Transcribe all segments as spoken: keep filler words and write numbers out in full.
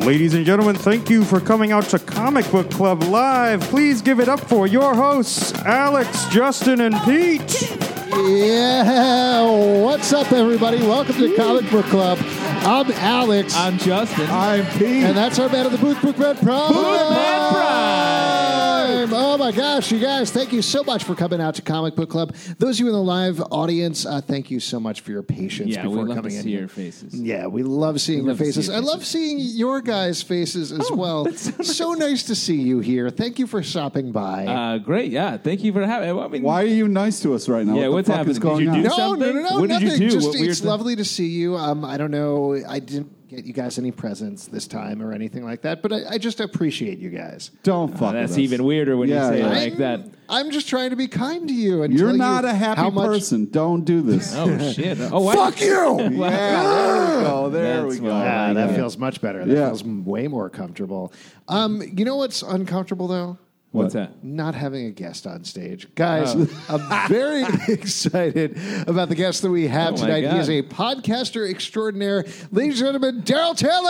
Ladies and gentlemen, thank you for coming out to Comic Book Club Live. Please give it up for your hosts, Alex, Justin, and Pete. Yeah, what's up, everybody? Welcome to Comic Book Club. I'm Alex. I'm Justin. I'm Pete. And that's our man of the booth, Bookman Prime. Bookman Prime. Oh, my gosh, you guys, thank you so much for coming out to Comic Book Club. Those of you in the live audience, uh, thank you so much for your patience Yeah, before we love coming to in see here. your faces. Yeah, we love seeing We your love to see faces. your I love faces. seeing your guys' faces as Oh, well. that's so nice. So nice to see you here. Thank you for stopping by. Uh, great, yeah. Thank you for having me. I mean, Why are you nice to us right now? Yeah, what what's the fuck happening? is going Did you on? do No, something? no, no, no, What did you nothing. do? Just What weird it's thing? lovely to see you. Um, I don't know. I didn't get you guys any presents this time or anything like that, but I, I just appreciate you guys. Don't fuck Oh, with that's us. even weirder when Yeah, you say yeah. it like I'm, that. I'm just trying to be kind to you and You're tell not you a happy how much. person. Don't do this. Oh, shit. Oh, what? Fuck you! Yeah, there we go. There That's we go. why. Ah, that Yeah. feels much better. That Yeah. feels way more comfortable. Um, you know what's uncomfortable though? What's that? Not having a guest on stage. Guys, Oh. I'm very excited about the guest that we have Oh, my tonight. He God. is a podcaster extraordinaire. Ladies and gentlemen, Daryl Taylor!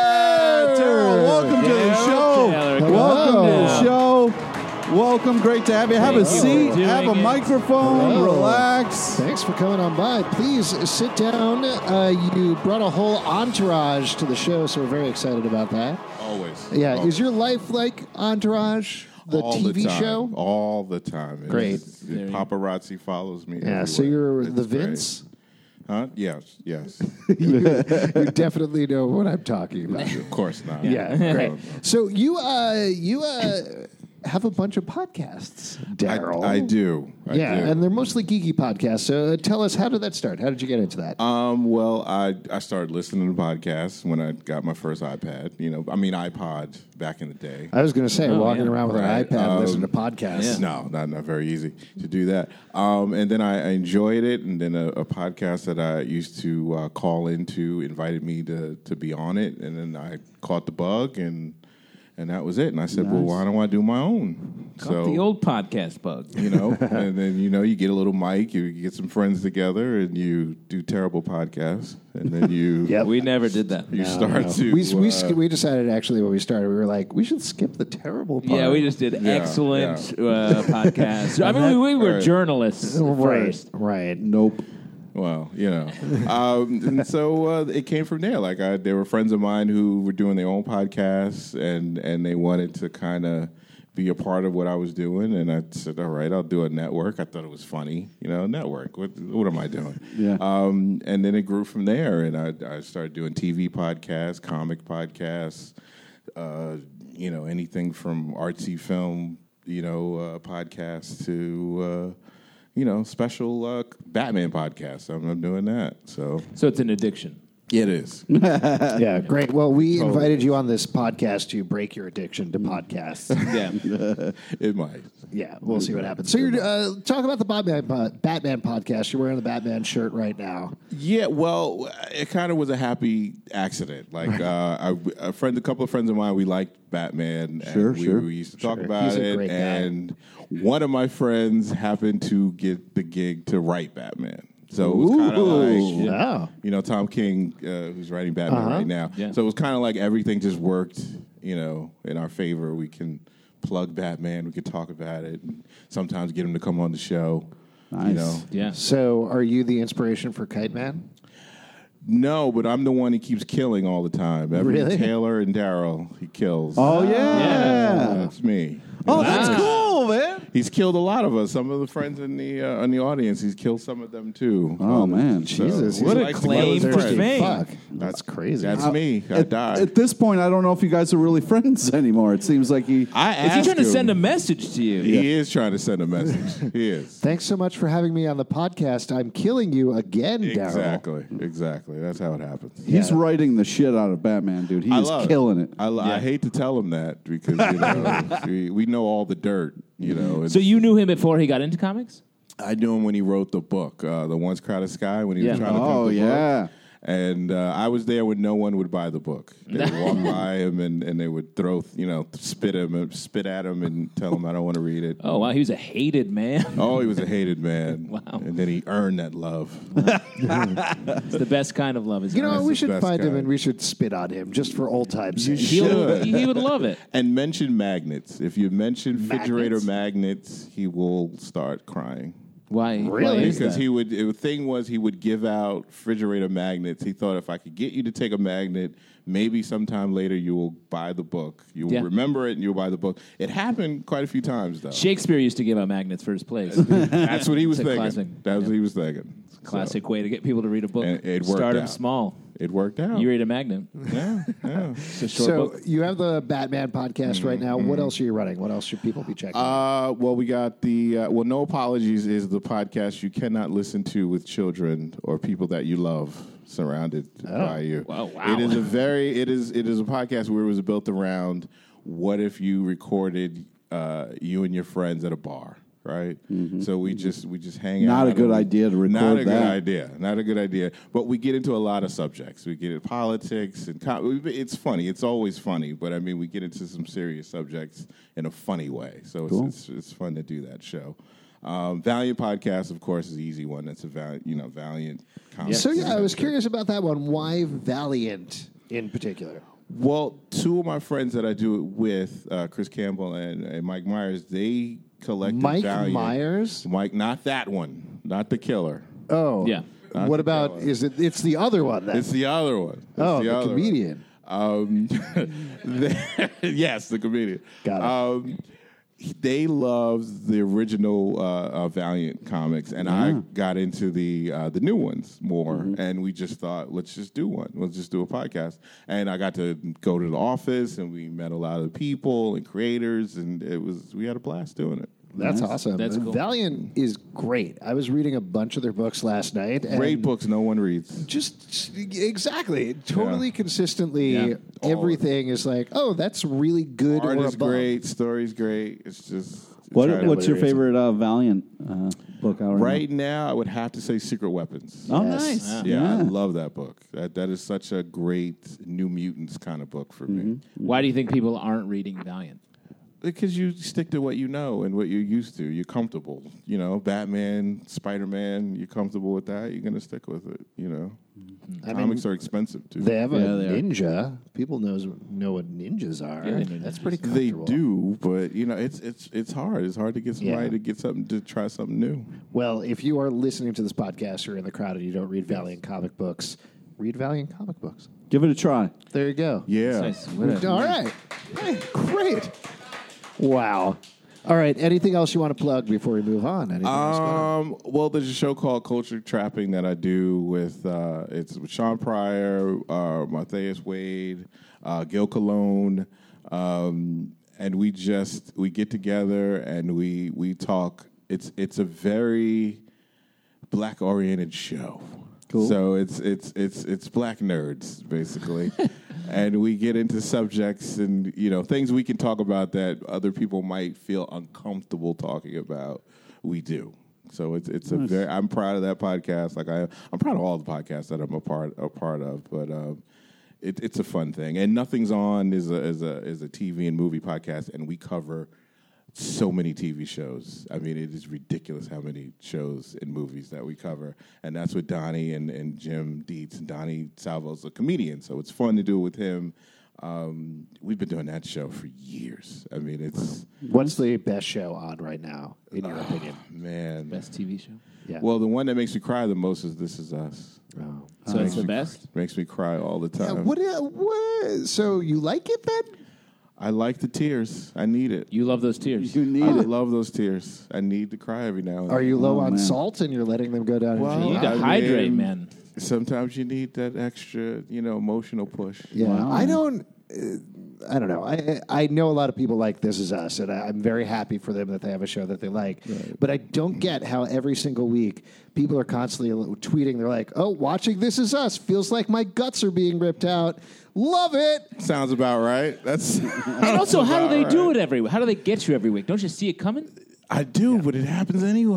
Yeah, Daryl, welcome to the Daryl show. Taylor, come Welcome on to the down. show. Welcome. Great to have you. Have a Thank you seat. for doing Have a it. microphone. Hello. Relax. Thanks for coming on by. Please sit down. Uh, you brought a whole entourage to the show, so we're very excited about that. Always. Yeah, Always. is your life like Entourage, the All T V the time. show? All the time. It Great. is- it- paparazzi follows me. Yeah, so everywhere. you're It's the great. Vince? Huh? Yes, yes. you, you definitely know what I'm talking about. Of course not. Yeah, great. So you uh, you uh, have a bunch of podcasts, I, Daryl. I do. I Yeah, do. and they're mostly geeky podcasts. So uh, tell us, how did that start? How did you get into that? Um, well, I, I started listening to podcasts when I got my first iPad. You know, I mean iPod back in the day. I was going to say, Oh, walking yeah. around with Right. an iPad and listening to Um, podcasts. No, not not very easy to do that. Um, and then I, I enjoyed it, and then a, a podcast that I used to uh, call into invited me to to be on it, and then I caught the bug, and and that was it. And I said, well, Nice. why don't I do my own? Caught the old podcast bug. you know, and then you know you get a little mic, you get some friends together, and you do terrible podcasts, and then you Yep. We never did that. you No, start no. to we, we, uh, sk- we decided actually when we started, we were like, we should skip the terrible part. Yeah, we just did Yeah, excellent Uh, podcasts. I mean, we, we were Right. journalists Right, first. right. Nope. Well, you know, um, and so uh, it came from there. Like, I, there were friends of mine who were doing their own podcasts, and and they wanted to kind of be a part of what I was doing. And I said, all right, I'll do a network. I thought it was funny, you know, network. What what am I doing? Yeah. Um, and then it grew from there, and I, I started doing T V podcasts, comic podcasts, uh, you know, anything from artsy film, you know, uh, podcasts to. Uh, You know, special uh, Batman podcast. I'm, I'm doing that. So So it's an addiction. it is. Yeah, great. Well, we invited you on this podcast to break your addiction to podcasts. Yeah. It might. Yeah, we'll see what happens. So you're uh, talking about the Batman, po- Batman podcast. You're wearing the Batman shirt right now. Yeah, well, it kind of was a happy accident. Like uh, I, a friend, a couple of friends of mine, we liked Batman. Sure, and we, sure. we used to talk Sure. about He's a it, great guy. and one of my friends happened to get the gig to write Batman. So it was kind of Ooh. like, Oh. you know, Tom King, uh, who's writing Batman Uh-huh. right now. Yeah. So it was kind of like everything just worked, you know, in our favor. We can plug Batman, we could talk about it, and sometimes get him to come on the show. You Nice. know, Yeah. So are you the inspiration for Kite Man? no, but I'm the one he keeps killing all the time. Every Really? Taylor and Daryl, he kills. Oh, yeah. Yeah. That's me. Oh, You know, that's Wow. cool, man. He's killed a lot of us. Some of the friends in the uh, in the audience, he's killed some of them too. Oh, man. Jesus, he What a likes to claim kill his to friends. fame. Fuck. That's That's crazy. That's Uh, me. I At, died. at this point, I don't know if you guys are really friends anymore. It seems like he. I Is he asked trying to him- send a message to you? He is trying to send a message. He is. Thanks so much for having me on the podcast. I'm killing you again, Daryl. Exactly. Exactly. That's how it happens. He's Yeah. writing the shit out of Batman, dude. I He's love killing it. I, I hate to tell him that because you know we, we know all the dirt. You know. and So you knew him before he got into comics? I knew him when he wrote the book, uh, The Once Crowded Sky, when he was Yeah. trying to Oh, come the yeah. book. And uh, I was there when no one would buy the book. They would walk by him and, and they would throw, you know, spit him, spit at him, and tell him I don't want to read it. Oh wow, he was a hated man. Oh, he was a hated man. Wow. And then he earned that love. It's the best kind of love. Is You know, That's we the should best find him guy. and we should spit on him just for old times' sake. He'll, he would love it. And mention magnets. If you mention refrigerator Magnets? magnets, he will start crying. Why? Really? Why is Because that? he would, the thing was, he would give out refrigerator magnets. He thought if I could get you to take a magnet, maybe sometime later you will buy the book. You will Yeah. remember it and you'll buy the book. It happened quite a few times, though. Shakespeare used to give out magnets for his plays. That's what he was It's a thinking. classic. That's Yeah. what he was thinking. Classic way to get people to read a book. And it worked Start them out. small. So it worked out. You read a magnet. yeah, yeah. It's a short So book. you have the Batman podcast right now. What else are you running? What else should people be checking? out? Uh, well, we got the uh, well. No Apologies is the podcast you cannot listen to with children or people that you love surrounded by you. Wow, wow. It is a very it is it is a podcast where it was built around what if you recorded uh, you and your friends at a bar. Right, so we just we just hang out. Not a good and- idea to record Not a good that. idea. Not a good idea. But we get into a lot of subjects. We get into politics and com- it's funny. It's always funny. But I mean, we get into some serious subjects in a funny way. So Cool. it's, it's it's fun to do that show. Um, Valiant podcast, of course, is the easy one. That's a Valiant, you know, Valiant. Comics. so yeah, I was curious about that one. Why Valiant in particular? Well, two of my friends that I do it with, uh, Chris Campbell and, and Mike Myers, they collected Mike Valiant. Myers? Mike, not that one, not the killer. Oh, Yeah. Not What the about? killer. Is it? It's the other one. Then. It's the other one. It's oh, the, other one. comedian. Um, the- yes, the comedian. Got it. Um, they loved the original uh, uh, Valiant comics, and I got into the uh, the new ones more. And we just thought, let's just do one. Let's just do a podcast. And I got to go to the office, and we met a lot of people and creators, and it was we had a blast doing it. That's awesome. That's cool. Valiant is great. I was reading a bunch of their books last night. And Great books, no one reads. Just exactly, totally Yeah. consistently, Yeah. everything is like, oh, that's really good. Art or is above. great, story's great. It's just What, try to- what's your what it is. favorite uh, Valiant uh, book out right now? I would have to say Secret Weapons. now? Oh, Yes. nice. Yeah, I love that book. That that is such a great New Mutants kind of book for me. Why do you think people aren't reading Valiant? Because you stick to what you know and what you're used to. You're comfortable. You know, Batman, Spider Man. You're comfortable with that. You're gonna stick with it. You know, I mean, comics are expensive too. They have a Yeah, they are. ninja. People knows know what ninjas are. Yeah, they know That's ninjas. pretty They comfortable. do, but you know, it's it's it's hard. It's hard to get somebody Yeah. to get something to try something new. Well, if you are listening to this podcast, you're in the crowd and you don't read Valiant comic books, read Valiant comic books. Give it a try. There you go. Yeah. Nice. What a- All right. Hey, great. Wow. All right. Anything else you want to plug before we move on? Anything else going on? Um, well, there's a show called Culture Trapping that I do with uh, it's with Sean Pryor, uh, Matthias Wade, uh, Gil Colon, um, and we just we get together and we we talk. It's it's a very black oriented show. Cool. So it's it's it's it's black nerds basically, and we get into subjects and you know things we can talk about that other people might feel uncomfortable talking about. We do. So it's it's a very. I'm proud of that podcast. Like I I'm proud of all the podcasts that I'm a part a part of. But um, it, it's a fun thing. And Nothing's On is a is a is a T V and movie podcast, and we cover so many T V shows. I mean, it is ridiculous how many shows and movies that we cover. And that's with Donnie and, and Jim Dietz. And Donnie Salvo's a comedian, so it's fun to do it with him. Um, we've been doing that show for years. I mean, it's, What's the best show on right now, in your opinion? man. Best T V show. Yeah. Well, the one that makes me cry the most is This Is Us. Oh. So it's the best. Makes me cry all the Yeah, time. what, uh, what? So you like it then? I like the tears. I need it. You love those tears. You need I it. love those tears. I need to cry every now and Are then. you low Oh, on man. salt and you're letting them go down? Well, into You your need I to mean- hydrate, man. Sometimes you need that extra, you know, emotional push. Yeah, Wow. I don't. Uh, I don't know. I I know a lot of people like This Is Us, and I, I'm very happy for them that they have a show that they like. But I don't get how every single week people are constantly tweeting. They're like, "Oh, watching This Is Us feels like my guts are being ripped out. Love it." Sounds about right. That's And also, how do they do it every week? How do they get you every week? Don't you see it coming? I do, but it happens anyway.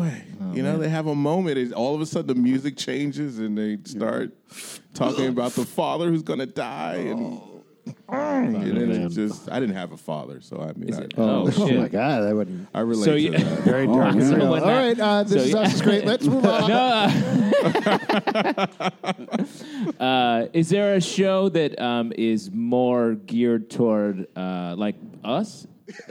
you know, man. they have a moment. It, all of a sudden, the music changes and they start talking about the father who's going to die. And, and then it's just, I didn't have a father, so I mean, I, Oh, Oh shit. my God, that would I relate So to you- that. very Oh, dark. yeah. All So when that- right, uh, this so- is us. It's great. Let's move on. No, uh, uh, is there a show that um, is more geared toward uh, like us?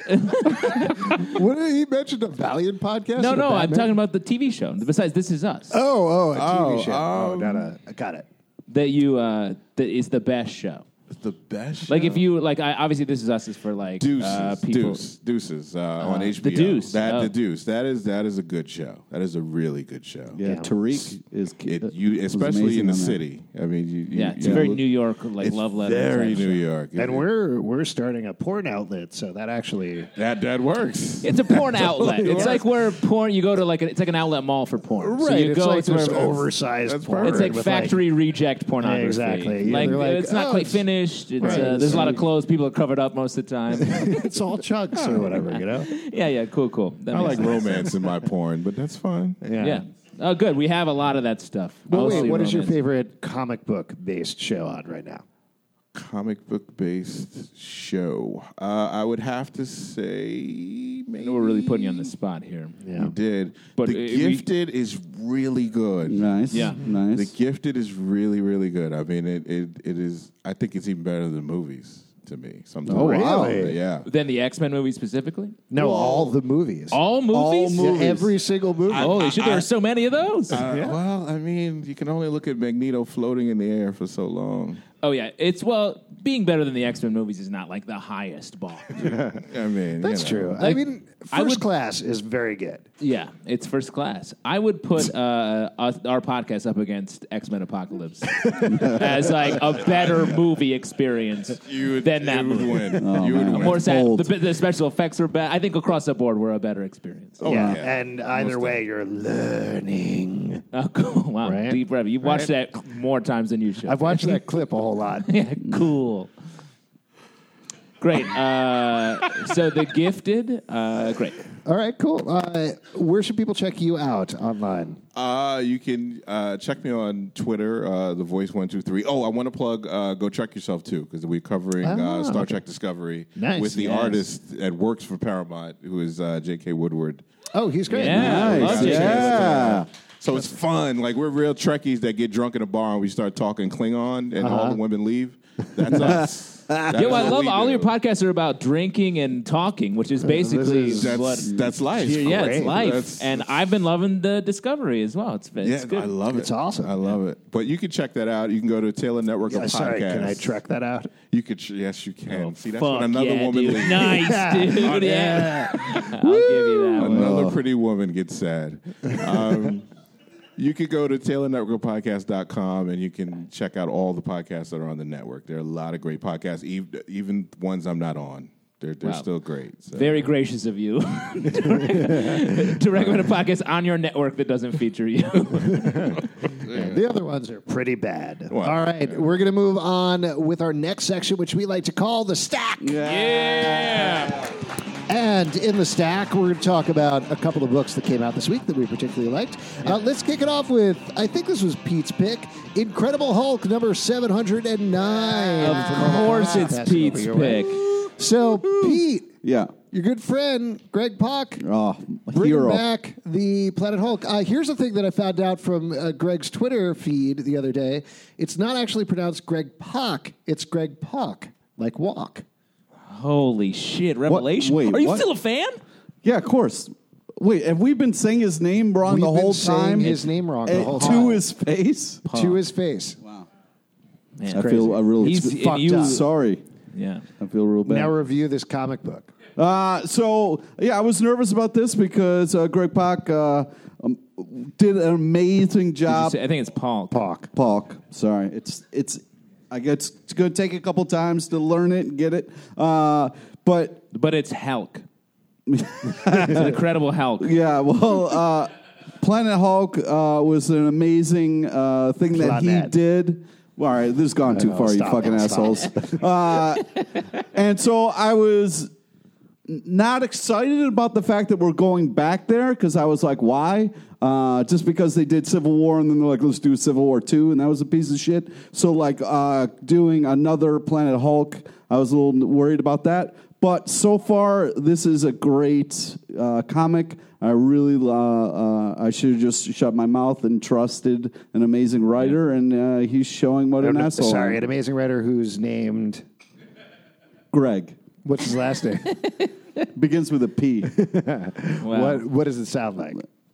What did he mention? A Valiant podcast? No, and a no, I'm Batman? talking about the T V show. Besides, This Is Us. Oh, oh, a T V Oh, show. oh, um, not a. I got it. That you uh, that is the best show. It's the best. Like show. if you like, I, obviously This Is Us is for like Deuces, uh, people. Deuce, Deuces uh, on H The B O. Deuce. That Oh. the Deuce. That is that is a good show. That is a really good show. Yeah, Yeah. Tariq is It, you, was especially in amazing the on that. city. I mean, you, you, Yeah, it's you a very look- New York like It's love letter. very type New show. York. And we're we're starting a porn outlet, so that actually. that that works. It's a porn outlet. It's works. like where porn. You go to like a, it's like an outlet mall for porn. So Right, you it's go like to this where- oversized that's porn. It's like with, factory reject pornography. exactly. Yeah, Like, they're like, it's not oh, quite it's- finished. It's, Right. uh, there's a lot of clothes. People are covered up most of the time. it's all chunks or whatever, you know. yeah, yeah, cool, cool. That I makes like sense. romance in my porn, but that's fine. Yeah. Oh, good. We have a lot of that stuff. But wait, Mostly what is your romance. favorite comic book based show on right now? Comic book based show. Uh, I would have to say maybe. I know we're really putting you on the spot here. Yeah. You did. But the it- we- Gifted is really good. Nice. Yeah. Nice. The Gifted is really, really good. I mean, it, it, it is. I think it's even better than movies to me. Sometimes. Oh, wow. Really? Yeah. Then the X Men movie specifically. No, all the movies. All movies. Yeah, every single movie. Holy shit! There are so many of those. Uh, Well, I mean, you can only look at Magneto floating in the air for so long. oh yeah, it's well being better than the X Men movies is not like the highest bar. I mean, That's you know. true. I Like, mean, First I would- Class is very good. Yeah, it's first class. I would put uh, us, our podcast up against X Men Apocalypse as like a better movie experience You would, than that you would movie. win. Oh, you would man. win. More sad. Bold. The, the special effects are bad. I think across the board we're a better experience. Oh, yeah. yeah. And either Most way, you're learning. Oh, cool! Wow, Right? deep breath. You've watched that more times than you should. I've watched that clip a whole lot. Yeah, cool. Great. Uh, so the Gifted. Uh, great. All right, cool. Uh, where should people check you out online? Uh, you can uh, check me on Twitter, uh, the Voice One Two Three. Oh, I want to plug uh, Go Check Yourself too, because we're covering Ah, uh, Star okay. Trek Discovery Nice. with the Yes. artist that works for Paramount, who is uh, J K Woodward. Oh, he's great. Yeah, I love Nice. J K. Yeah. So it's fun. Like we're real Trekkies that get drunk in a bar and we start talking Klingon, and all the women leave. That's us. That's Yeah, well, I what love we all do. your podcasts are about drinking and talking, which is basically is- That's what. that's life. Yeah, great. it's life, That's- and I've been loving the Discovery as well. It's, it's Yeah, good. I love it. It's awesome. I love it. But you can check that out. You can go to Taylor Network Yeah, of sorry, Podcasts. can I track that out? You could. Tr- yes, you can. Oh, See, that's fuck when another yeah, woman dude. leaves. Nice, dude. Yeah, I'll give you that one. Another pretty woman gets sad. Um, you could go to taylor network podcast dot com and you can check out all the podcasts that are on the network. There are a lot of great podcasts, even, even ones I'm not on. They're, they're Wow. still great. So. Very gracious of you to recommend a podcast on your network that doesn't feature you. The other ones are pretty bad. Well, All right, we're going to move on with our next section, which we like to call the stack. yeah. And in the stack, we're going to talk about a couple of books that came out this week that we particularly liked. Uh, let's kick it off with, I think this was Pete's pick, Incredible Hulk number seven hundred nine. Of course, it's Pass it over Pete's your way. pick. So, Pete, Yeah. your good friend, Greg Pak, Oh, bringing hero. back the Planet Hulk. Uh, here's the thing that I found out from uh, Greg's Twitter feed the other day. It's not actually pronounced Greg Pak. It's Greg Pak, like walk. Holy shit! Revelation. wait, Are you what? still a fan? Yeah, of course. Wait, have we been saying his name wrong We've the been whole saying time? his name wrong the Eh, whole to time. his face. To his face. Wow. Man, I feel I really He's- it's fucked and you- up. Sorry. Yeah. I feel real bad. Now review this comic book. Uh, so yeah, I was nervous about this because uh, Greg Pak uh, um, did an amazing Did you job. say- I think it's Paul. Pak. Park. Sorry, it's it's. I guess it's going to take a couple times to learn it and get it. Uh, but But it's Hulk. It's an incredible Hulk. yeah, well, uh, Planet Hulk uh, was an amazing uh, thing that he Planet. did. Well, all right, this has gone too know, far, stop you fucking it, stop assholes. uh, and so I was not excited about the fact that we're going back there because I was like, why? Uh, just because they did Civil War and then they're like, let's do Civil War two, and that was a piece of shit. So like uh, doing another Planet Hulk, I was a little worried about that. But so far, this is a great uh, comic. I really, uh, uh, I should have just shut my mouth and trusted an amazing writer, and uh, he's showing what an no, asshole. Sorry, an amazing writer who's named Greg. What's his last name? Begins with a P. Wow. What What does it sound like?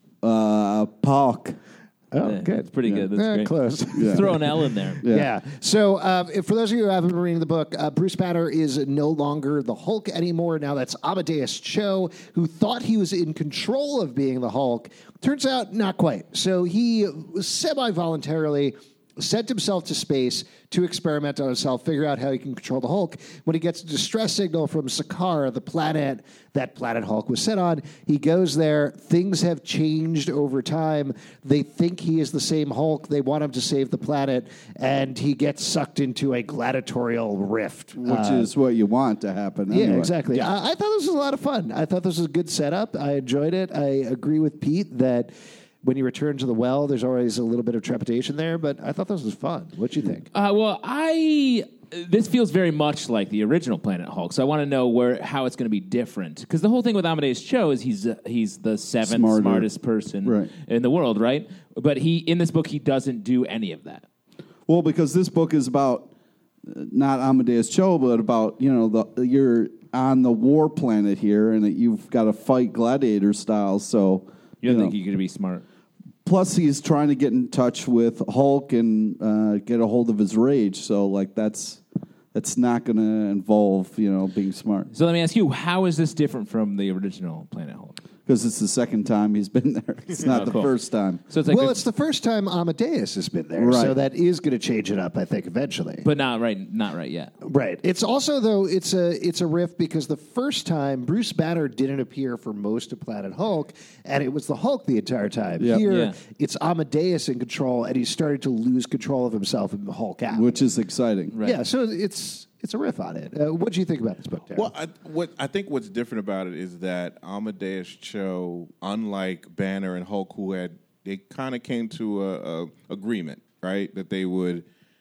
Uh, Park. Oh, Yeah, good. It's pretty good. That's Eh, great. close. Throw an L in there. Yeah. Yeah. So, uh, if- for those of you who haven't been reading the book, uh, Bruce Banner is no longer the Hulk anymore. Now that's Amadeus Cho, who thought he was in control of being the Hulk. Turns out, not quite. So he semi-voluntarily sent himself to space to experiment on himself, figure out how he can control the Hulk. When he gets a distress signal from Sakaar, the planet that Planet Hulk was set on, he goes there. Things have changed over time. They think he is the same Hulk. They want him to save the planet, and he gets sucked into a gladiatorial rift. Which Uh, is what you want to happen. yeah, anyway. exactly. I, I thought this was a lot of fun. I thought this was a good setup. I enjoyed it. I agree with Pete that when you return to the well, there's always a little bit of trepidation there, but I thought this was fun. What'd you think? Uh, well, I this feels very much like the original Planet Hulk, so I want to know where how it's going to be different. Because the whole thing with Amadeus Cho is he's uh, he's the seventh Smarter. smartest person Right. in the world, right? But he in this book he doesn't do any of that. Well, because this book is about uh, not Amadeus Cho, but about, you know, the you're on the war planet here, and that you've got to fight gladiator style. So You don't know. think he could be smart? Plus, he's trying to get in touch with Hulk and uh, get a hold of his rage. So, like, that's that's not going to involve, you know, being smart. So let me ask you, how is this different from the original Planet Hulk? Because it's the second time he's been there. It's not Oh, the cool. first time. So it's like, well, a- it's the first time Amadeus has been there, Right. so that is going to change it up, I think, eventually. but not right, not right yet. Right. It's also though it's a it's a riff because the first time Bruce Banner didn't appear for most of Planet Hulk, and it was the Hulk the entire time. Yep. Here, Yeah. it's Amadeus in control, and he's starting to lose control of himself and Hulk out. Which is exciting. Right. Yeah. So it's it's a riff on it. Uh, what do you think about this book, Darren? Well, I, what I think what's different about it is that Amadeus Cho, unlike Banner and Hulk, who had they kind of came to a, a agreement, right? That they would,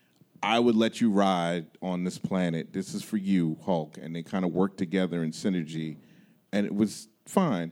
I would let you ride on this planet. This is for you, Hulk, and they kind of worked together in synergy, and it was fine.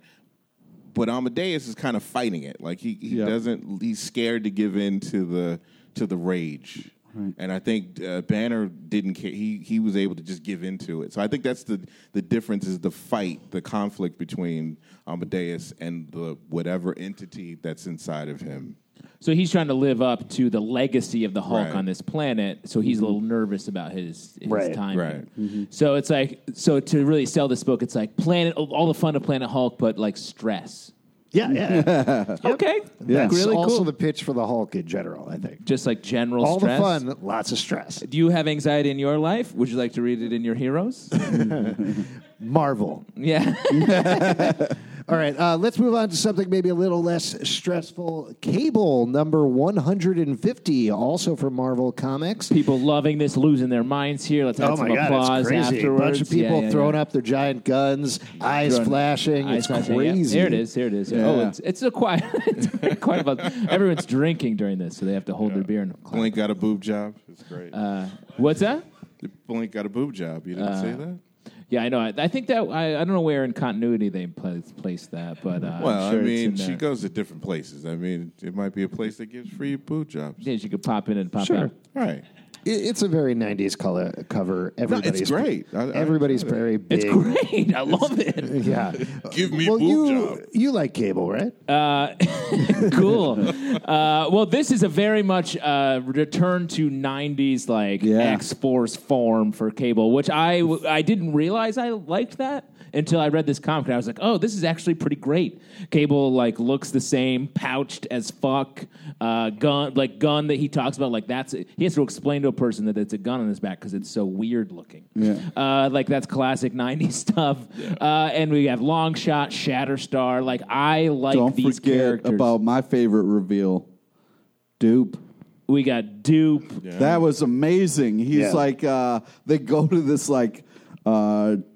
But Amadeus is kind of fighting it. Like he, he Yep. doesn't. He's scared to give in to the to the rage. Right. And I think uh, Banner didn't care. He he was able to just give into it. So I think that's the the difference is the fight, the conflict between Amadeus and the whatever entity that's inside of him. So he's trying to live up to the legacy of the Hulk Right. on this planet. So he's a little nervous about his, his Right. time. Right. here. So it's like, so to really sell this book, it's like Planet, all the fun of Planet Hulk, but like stress. yeah, yeah. Okay. That's Really also cool. the pitch for the Hulk in general. I think Just like general all stress. the fun, lots of stress. Do you have anxiety in your life? Would you like to read it in your heroes? Marvel. Yeah. All right, uh, let's move on to something maybe a little less stressful. Cable number one hundred fifty, also from Marvel Comics. People loving this, losing their minds here. Let's add Oh some my God, applause it's crazy. afterwards. A bunch of people Yeah, yeah, throwing yeah. up their giant guns, eyes Throwing- flashing. Eyes it's flashing, yeah. crazy. There it is. There it is. Yeah. Oh, it's, it's a quiet. It's quite about. Everyone's drinking during this, so they have to hold their beer. And Blink got a boob job. It's great. uh, what's that? Blink got a boob job. You didn't say that? Yeah, I know. I, I think that I, I don't know where in continuity they placed, placed that, but uh, Well, I'm sure I it's mean, in she there. goes to different places. I mean, it might be a place that gives free boob jobs. Yeah, she could pop in and pop Sure. out. Right. It- It's a very nineties color cover. Everybody's great. I- I everybody's enjoy it. very big. It's great. I love it. Yeah. Give me well, boob you job. you like Cable, right? Uh, cool. Uh, well, this is a very much uh, return to nineties like Yeah. X Force form for Cable, which I w- I didn't realize I liked that until I read this comic. And I was like, oh, this is actually pretty great. Cable like looks the same, pouched as fuck. Uh, gun like gun that he talks about, like that's he has to explain to a person that it's a gun on his back because it's so weird looking. Yeah. Uh, like that's classic nineties stuff. Uh, and we have Longshot, Shatterstar. Like I like Don't these forget characters. about my favorite reveal, Dupe. We got Dupe. That was amazing. He's Yeah. like, uh, they go to this like uh,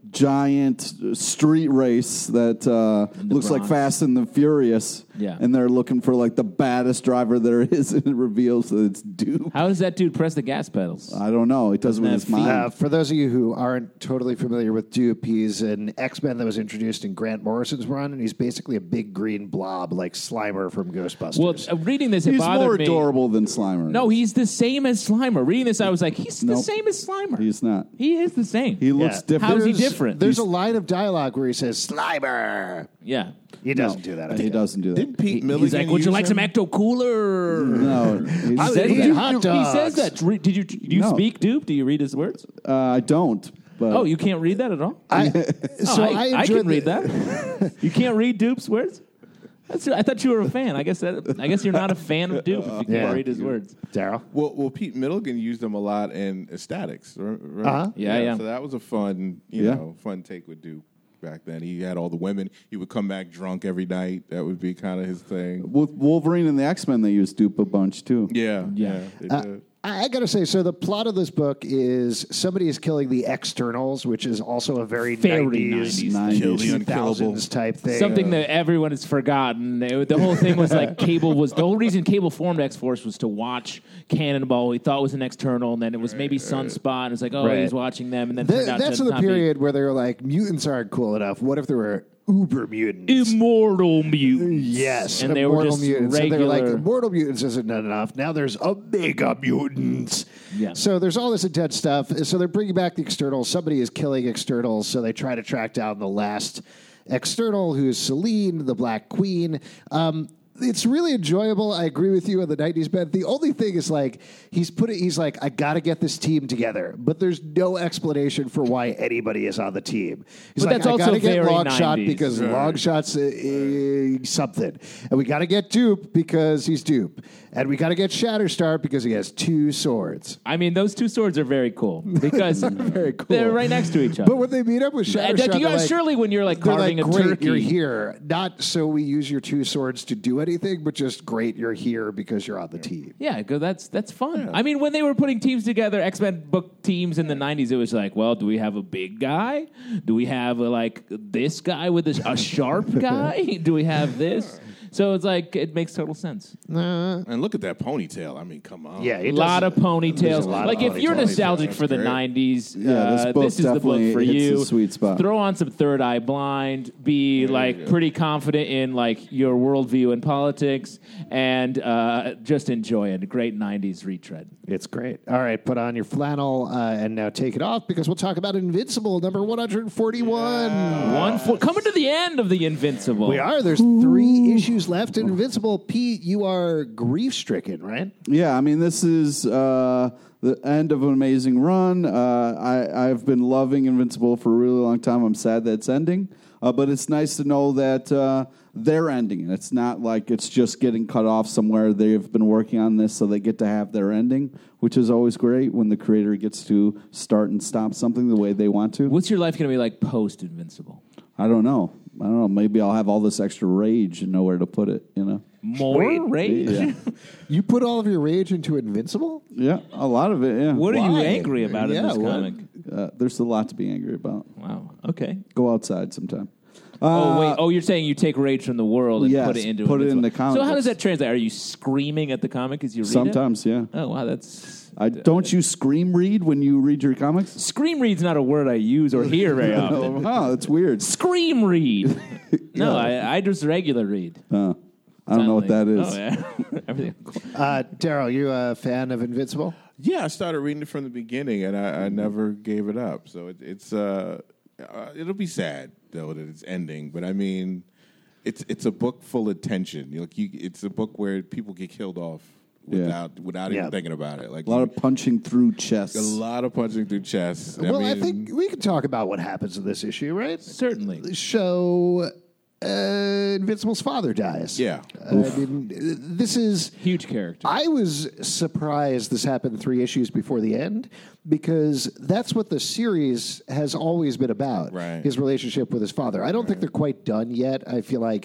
giant street race that uh, looks like Bronx. Fast and the Furious. Yeah. And they're looking for like the baddest driver there is, and it reveals that it's Dupe. How does that dude press the gas pedals? I don't know. It does it with Doesn't his have feet. mind. Uh, for those of you who aren't totally familiar with Dupe, he's an X-Men that was introduced in Grant Morrison's run, and he's basically a big green blob like Slimer from Ghostbusters. Well, uh, reading this, it He's bothered more me. adorable than Slimer. No, he's the same as Slimer. Reading this, I was like, he's the Nope. same as Slimer. He's not. He is the same. He looks Yeah. different. How is he There's- different? There's He's- a line of dialogue where he says Slimer. yeah. He doesn't do that. I He think. doesn't do that. Didn't Pete Milligan He's like, would you use like some him? Ecto Cooler? No, I he's, would Says eat that. hot He dogs. says that. Re- Did you do you No. speak Dupe? Do you read his words? uh, I don't. But Oh, you can't read that at all? I, Oh, so I, I, I enjoyed can read the- that. You can't read Dupe's words? That's, I thought you were a fan. I guess that. I guess you're not a fan of Dupe if you can't Yeah. read his words. Daryl. Well, well, Pete Milligan used them a lot in Statics. Right? Uh-huh. Yeah, yeah. So that was a fun, you Yeah. know, fun take with Duke back then. He had all the women. He would come back drunk every night. That would be kind of his thing. with Wolverine and the X-Men, they use Dupe a bunch too. Yeah, Yeah. yeah. they Uh, did. I, I got to say, so the plot of this book is somebody is killing the externals, which is also a very, Very nineties, nineties. Kill the two unkillable. thousands type thing. Something that everyone has forgotten. It- the whole thing was like Cable was the whole reason Cable formed X Force was to watch Cannonball. He thought was an external, and then it was maybe Sunspot. And it's like, oh, Right. he's watching them, and then Th- turned out that's to in the not be period where they were like, mutants aren't cool enough. What if there were uber mutants? immortal mutants. Yes, and they were immortal just mutants. And regular. they were like, immortal mutants isn't enough. Now there's omega mutants. Yeah. So there's all this intense stuff. So they're bringing back the externals. Somebody is killing externals. So they try to track down the last external, who's Selene, the Black Queen. Um, it's really enjoyable. I agree with you on the nineties, Ben. The only thing is like he's put it. He's like, I got to get this team together, but there's no explanation for why anybody is on the team. He's But like, that's I also got to get very Longshot nineties. because Longshot's uh, uh, something, and we got to get Dupe because he's Dupe, and we got to get Shatterstar because he has two swords. I mean, those two swords are very cool because Very cool. they're right next to each other. But when they meet up with And, Shatterstar, like, you they're guys, like, surely when you're like they're carving like, a great, turkey, you're here, not so we use your two swords to do anything, but just great, you're here because you're on the team. Yeah, go. That's that's fun. I mean, when they were putting teams together, X Men book teams in the nineties, it was like, well, do we have a big guy? Do we have a, like this guy with a, a sharp guy? Do we have this? So it's like it makes total sense. And look at that ponytail. I mean, come on. Yeah, A it lot does- of ponytails. there's a lot of Like if you're ponytails. nostalgic That's for the great. nineties, Yeah, this uh, book this is the book definitely for hits you. the sweet spot. Throw on some Third Eye Blind. Be like pretty confident in like your worldview and politics, and uh, just enjoy it. A great nineties retread. It's great. All right, put on your flannel uh, and now take it off because we'll talk about Invincible, number one hundred forty-one. One for, coming to the end of the Invincible. We are. There's three issues left in Invincible. Pete, you are grief stricken, right? Yeah, I mean, this is uh, the end of an amazing run. Uh, I, I've been loving Invincible for a really long time. I'm sad that it's ending, uh, but it's nice to know that uh, they're ending it. It's not like it's just getting cut off somewhere. They've been working on this, so they get to have their ending, which is always great when the creator gets to start and stop something the way they want to. What's your life going to be like post Invincible? I don't know. I don't know. Maybe I'll have all this extra rage and know where to put it, you know? More Wait, rage? Yeah. You put all of your rage into Invincible? Yeah, a lot of it, yeah. What are you Why? angry about Yeah, in this what? comic? Uh, there's a lot to be angry about. Wow. Okay. Go outside sometime. Oh wait! Uh, Oh, you're saying you take rage from the world and Yes, put it into put it Invincible. in the comic So how books. does that translate? Are you screaming at the comic as you read Sometimes, yeah. it? Oh wow, that's I don't you scream read when you read your comics? scream read's not a word I use or hear very often. Oh, that's weird. Scream read. No, I, I just regular read. Uh, I don't know what that is. Oh yeah, everything. Uh, Daryl, you a fan of Invincible? Yeah, I started reading it from the beginning, and I, I never gave it up. So it, it's uh, uh, it'll be sad though that it's ending. But I mean, it's it's a book full of tension. You, like you, it's a book where people get killed off Yeah. without without Yeah. even thinking about it. Like A lot you- of punching through chests. a lot of punching through chests. Well, I, mean, think we can talk about what happens in this issue, right? Certainly. So, uh, Invincible's father dies. Yeah. I mean, this is. Huge character. I was surprised this happened three issues before the end because that's what the series has always been about. Right. His relationship with his father. I don't think they're quite done yet. I feel like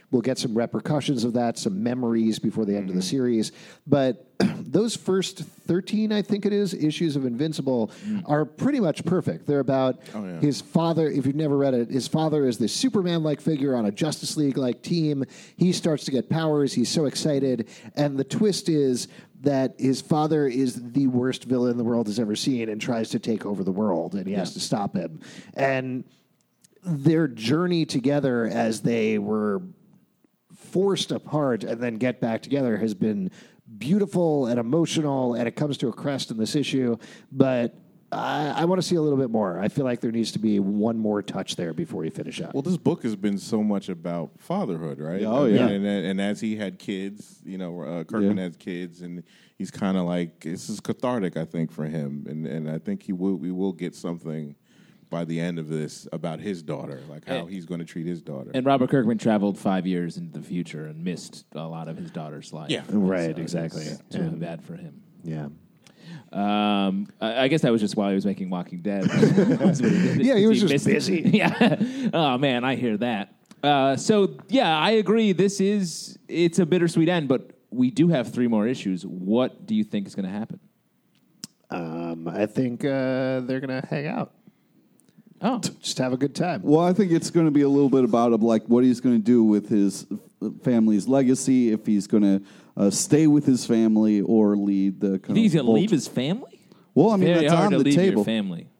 We'll get some repercussions of that, some memories before the end mm-hmm. of the series. But those first thirteen, I think it is, issues of Invincible mm. are pretty much perfect. They're about oh, yeah. his father. If you've never read it, his father is this Superman-like figure on a Justice League-like team. He starts to get powers. He's so excited. And the twist is that his father is the worst villain the world has ever seen and tries to take over the world, and he yeah. has to stop him. And their journey together as they were forced apart and then get back together has been beautiful and emotional, and it comes to a crest in this issue. But I, I want to see a little bit more. I feel like there needs to be one more touch there before you finish up. Well, this book has been so much about fatherhood, right? Oh, yeah. And, and, and as he had kids, you know, uh, Kirkman yeah. has kids, and he's kind of like, this is cathartic, I think, for him. And and I think he will, we will get something by the end of this about his daughter, like how and, he's going to treat his daughter. And Robert Kirkman traveled five years into the future and missed a lot of his daughter's life. Yeah, right, so exactly. It's too yeah. bad for him. Yeah. Um, I, I guess that was just while he was making Walking Dead. yeah, he was he just busy. yeah. Oh, man, I hear that. Uh, so, yeah, I agree. This is, it's a bittersweet end, but we do have three more issues. What do you think is going to happen? Um, I think uh, they're going to hang out. Oh, just have a good time. Well, I think it's going to be a little bit about of like what he's going to do with his family's legacy, if he's going to uh, stay with his family or lead the. You think he's going to leave his family? Well, I mean, Very that's hard on to the leave table. Your family.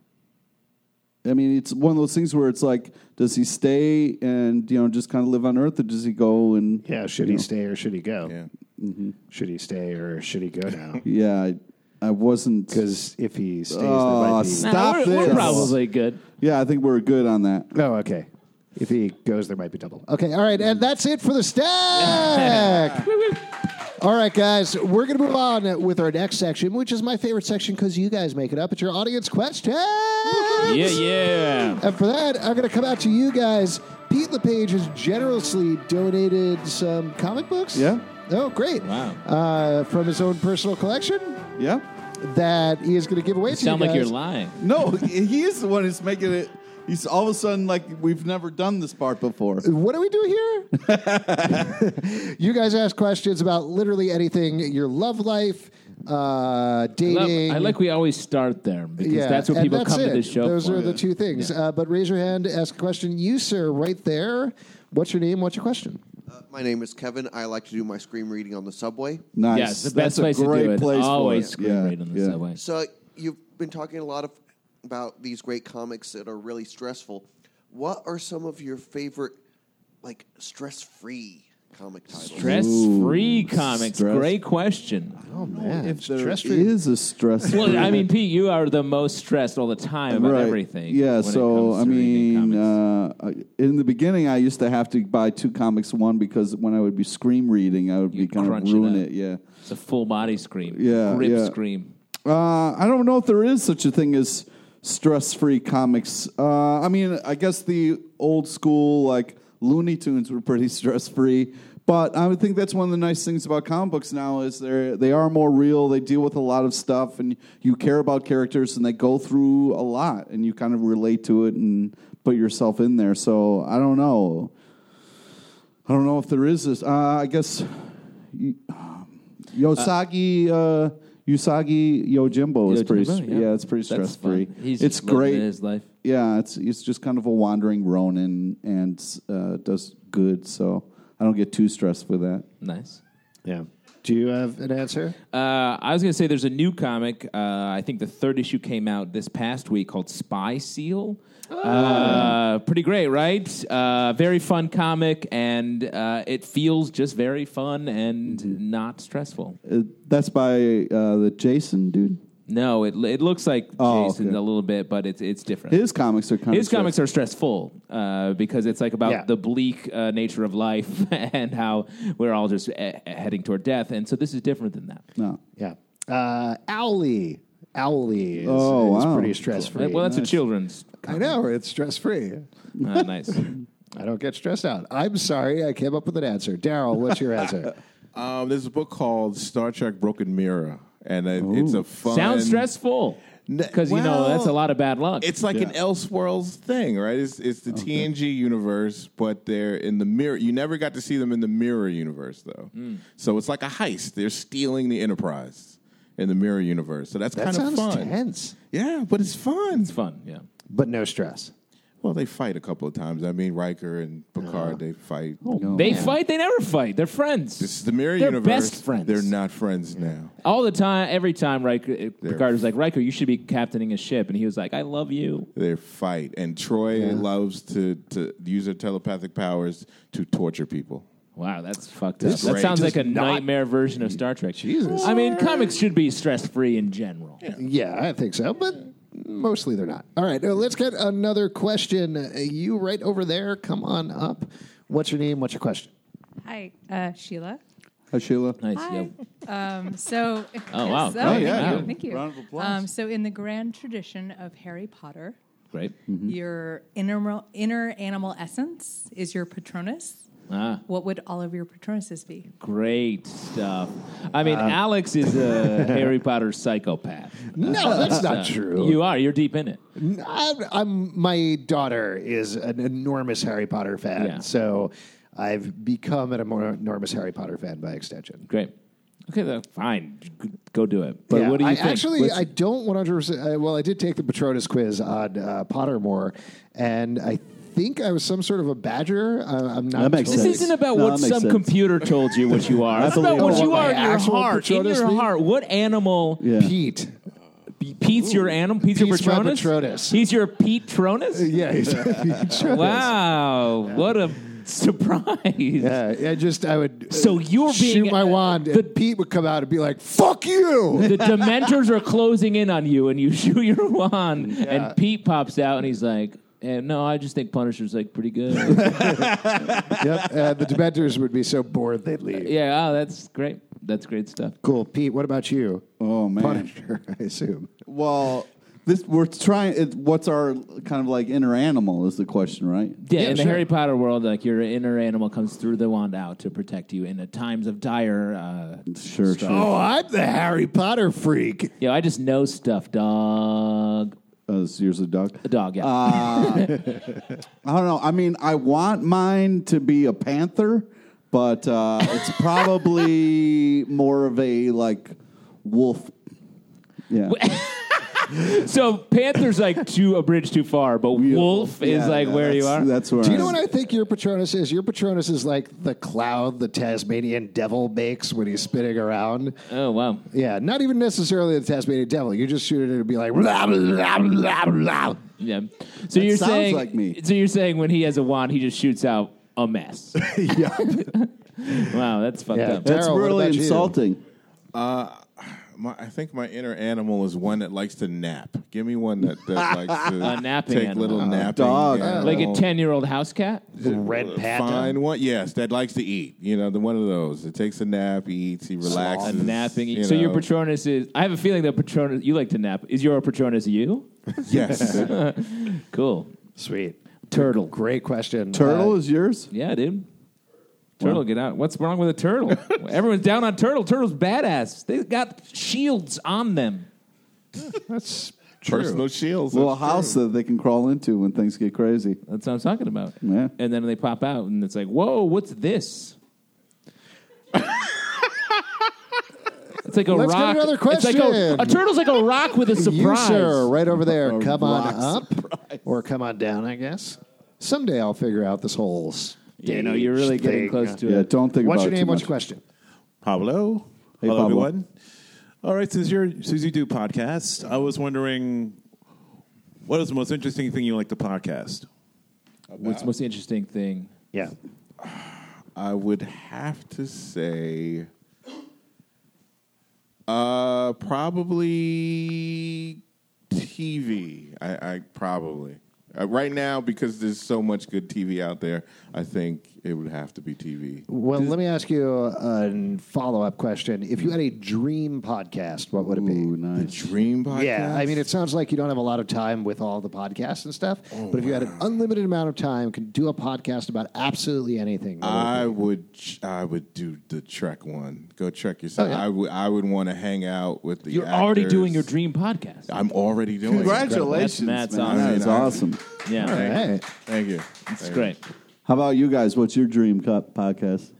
I mean, it's one of those things where it's like, does he stay and you know just kind of live on Earth, or does he go and yeah? Should he know? stay or should he go? Yeah. Mm-hmm. Should he stay or should he go now? yeah. I, I wasn't because if he stays, oh, there might be. Stop nah, we're, this. we're probably good. Yeah, I think we're good on that. Oh, okay. If he goes, there might be double. Okay, all right, and that's it for the stack. All right, guys, we're going to move on with our next section, which is my favorite section because you guys make it up. It's your audience questions. Yeah, yeah. And for that, I'm going to come out to you guys. Pete LePage has generously donated some comic books. Yeah. Oh, great. Wow. Uh, from his own personal collection. Yeah. That he is going to give away you to sound you like guys. you're lying. No, he is the one who's making it. He's all of a sudden like we've never done this part before. What do we do here? You guys ask questions about literally anything, your love life, uh, dating. I, love, I like we always start there because yeah, that's what people that's come it. to this show Those for. are the two things. Yeah. Uh, but raise your hand, ask a question. You, sir, right there. What's your name? What's your question? Uh, my name is Kevin. I like to do my scream reading on the subway. Nice. Yes, the best That's place a great to do it. place Always for it. scream Yeah, right on the yeah. subway. So you've been talking a lot of about these great comics that are really stressful. What are some of your favorite, like, stress-free comic titles? Stress-free Ooh, comics. stress- Great question. Oh, man. If there Stress-free. is a stress. Well, I mean, Pete, you are the most stressed all the time about Right. everything. Yeah, when so it comes I to reading mean, comics. uh, in the beginning, I used to have to buy two comics. One because when I would be scream reading, I would be You'd kind of crunch it ruin up. it. Yeah, It's a full body scream. Yeah, Rip yeah. scream. uh, I don't know if there is such a thing as stress-free comics. Uh, I mean, I guess the old school like Looney Tunes were pretty stress-free. But I would think that's one of the nice things about comic books now is they they are more real. They deal with a lot of stuff, and you care about characters, and they go through a lot, and you kind of relate to it and put yourself in there. So I don't know. I don't know if there is this. Uh, I guess you, Yosagi uh, Usagi Yojimbo is pretty. Yojimbo, yeah. yeah. it's pretty That's stress free. fun. He's It's just living great. his life. Yeah, it's it's just kind of a wandering Ronin and uh, does good. So I don't get too stressed with that. Nice. Yeah. Do you have an answer? Uh, I was going to say there's a new comic. Uh, I think the third issue came out this past week called Spy Seal. Oh. Uh, pretty great, right? Uh, very fun comic, and uh, it feels just very fun and mm-hmm. not stressful. Uh, that's by uh, the Jason dude. No, it it looks like Oh, Jason okay. a little bit, but it's it's different. His comics are kind His of comics are stressful uh, because it's like about Yeah. the bleak uh, nature of life and how we're all just uh, heading toward death. And so this is different than that. no. Yeah. Uh, Owly. Owly is, Oh, is wow. pretty stress-free. Well, that's a children's. I know. It's stress-free. Uh, nice. I don't get stressed out. I'm sorry. I came up with an answer. Daryl, what's your answer? Um, there's a book called Star Trek Broken Mirror, and it, it's a fun. Sounds stressful. Because, you know, that's a lot of bad luck. It's like an Elseworlds thing, right? It's it's the T N G universe, but they're in the mirror. You never got to see them in the mirror universe, though. Mm. So it's like a heist. They're stealing the Enterprise in the mirror universe. So that's That kind of sounds fun. tense, Yeah, but it's fun. It's fun, yeah. but no stress. Well, they fight a couple of times. I mean, Riker and Picard, they fight. They fight, they never fight. They're friends. This is the mirror They're universe. best friends. They're not friends now. All the time, every time Riker, Picard was like, Riker, you should be captaining a ship. And he was like, I love you. They fight. And Troy loves to, to use her telepathic powers to torture people. Wow, that's fucked up. This That great. sounds like a Does not- nightmare version of Star Trek. Jesus. I mean, comics should be stress-free in general. Yeah. Yeah, I think so, but mostly they're not. All right, uh, let's get another question. Uh, you right over there, come on up. What's your name? What's your question? Hi, uh, Sheila. Hi, Sheila. Nice. Hi. Yeah. Um, so, Oh, wow. yes, Oh, thank yeah. you. Thank you. Round of applause. Um, so, in the grand tradition of Harry Potter, Great. your inner inner animal essence is your Patronus. Ah, What would all of your Patronuses be? great stuff. I mean, Alex is a Harry Potter psychopath. No, that's not Uh, true. You are. You're deep in it. I'm, I'm, my daughter is an enormous Harry Potter fan, Yeah. so I've become an more enormous Harry Potter fan by extension. Great. Okay, then, fine. Go do it. But Yeah, what do you I think? Actually, What's- I don't one hundred percent. uh, Well, I did take the Patronus quiz on uh, Pottermore, and I think I was some sort of a badger. Uh, I'm not. That makes This totally- sense. isn't about No, what that makes some sense. computer told you what you are. It's about believe what it. you What are my in your actual heart. In Patronus your be? heart. What animal? Yeah. Pete. P- Pete's your animal? Pete's your Pete's my Patronus? Patronus. He's your Pete Tronus? Yeah, he's Patronus. Wow. What a surprise. Yeah, I just I would. So you're being- shoot my wand, the- and Pete would come out and be like, "Fuck you!" The Dementors are closing in on you, and you shoot your wand, Yeah. and Pete pops out, and he's like, eh, no, I just think Punisher's like pretty good. Yep, uh, the Dementors would be so bored they'd leave. Yeah, oh, that's great. That's great stuff. Cool, Pete. What about you? Oh, man. Punisher, I assume. Well, this we're trying. It, what's our kind of like inner animal is the question, right? Yeah, Yeah, in the sure. Harry Potter world, like your inner animal comes through the wand out to protect you in the times of dire. Uh, Sure, sure. Oh, I'm the Harry Potter freak. yeah, I just know stuff, dog. Uh, is yours a dog? A dog, yeah. I don't know. I mean, I want mine to be a panther, but uh, it's probably more of a like wolf. Yeah. So Panther's like too a bridge too far, but Wolf is Yeah, like yeah, where you that's- are. That's where. Do you I know am. what I think your Patronus is? Your Patronus is like the cloud the Tasmanian devil makes when he's spinning around. Oh wow. Yeah, not even necessarily the Tasmanian devil. You just shoot it and it'd be like, blah, blah, blah, blah. Yeah. So you're sounds saying like me. So you're saying when he has a wand, he just shoots out a mess. Yeah. Wow, that's fucked Yeah. up. That's Daryl, what really about you? insulting. My, I think my inner animal is one that likes to nap. Give me one that, that likes to A napping take animal. little Uh, napping. dog. animal. Like a ten-year-old house cat. Red Panda. Fine one, yes, that likes to eat. You know, the one of those. It takes a nap, eats, he A relaxes. napping. you So your know. Patronus is. I have a feeling that Patronus. You like to nap. Is your Patronus you? Yes. Cool. Sweet. Turtle. Great question. Turtle Uh, is yours? Yeah, dude. Turtle, get out. What's wrong with a turtle? Everyone's down on Turtle. Turtle's badass. They got shields on them. that's Personal shields. A little that's house true. that they can crawl into when things get crazy. That's what I'm talking about. Yeah. And then they pop out, and it's like, whoa, what's this? It's like a Let's get rock. another It's like a, question. a turtle's like a rock with a You, surprise. sir, right over there. A Come on rock up. Or come on down, I guess. Someday I'll figure out this whole Yeah, no, you're really stage getting thing. close to Yeah, it. don't think What's about your it name? too What's much. your question? Pablo. Hey, Hello, Pablo. everyone. All right, since you're since you do podcast, I was wondering what is the most interesting thing you like to podcast? What's the most interesting thing? Yeah. I would have to say, uh, probably T V. I, I probably uh, right now because there's so much good T V out there. I think it would have to be T V. Well, let me ask you a follow-up question. If you had a dream podcast, what would it be? Ooh, The nice. Dream podcast. Yeah, I mean, it sounds like you don't have a lot of time with all the podcasts and stuff. Oh, but if you had an unlimited amount of time, could do a podcast about absolutely anything. what would it I be? would, I would do the Trek one. Go Trek yourself. Oh, yeah. I would, I would want to hang out with the. You're already actors. doing your dream podcast. I'm already doing. Congratulations, That's- that's man. awesome. That's awesome. Yeah, It. Thank, Hey. you. Thank you. it's Thank great. How about you guys? What's your dream cup podcast?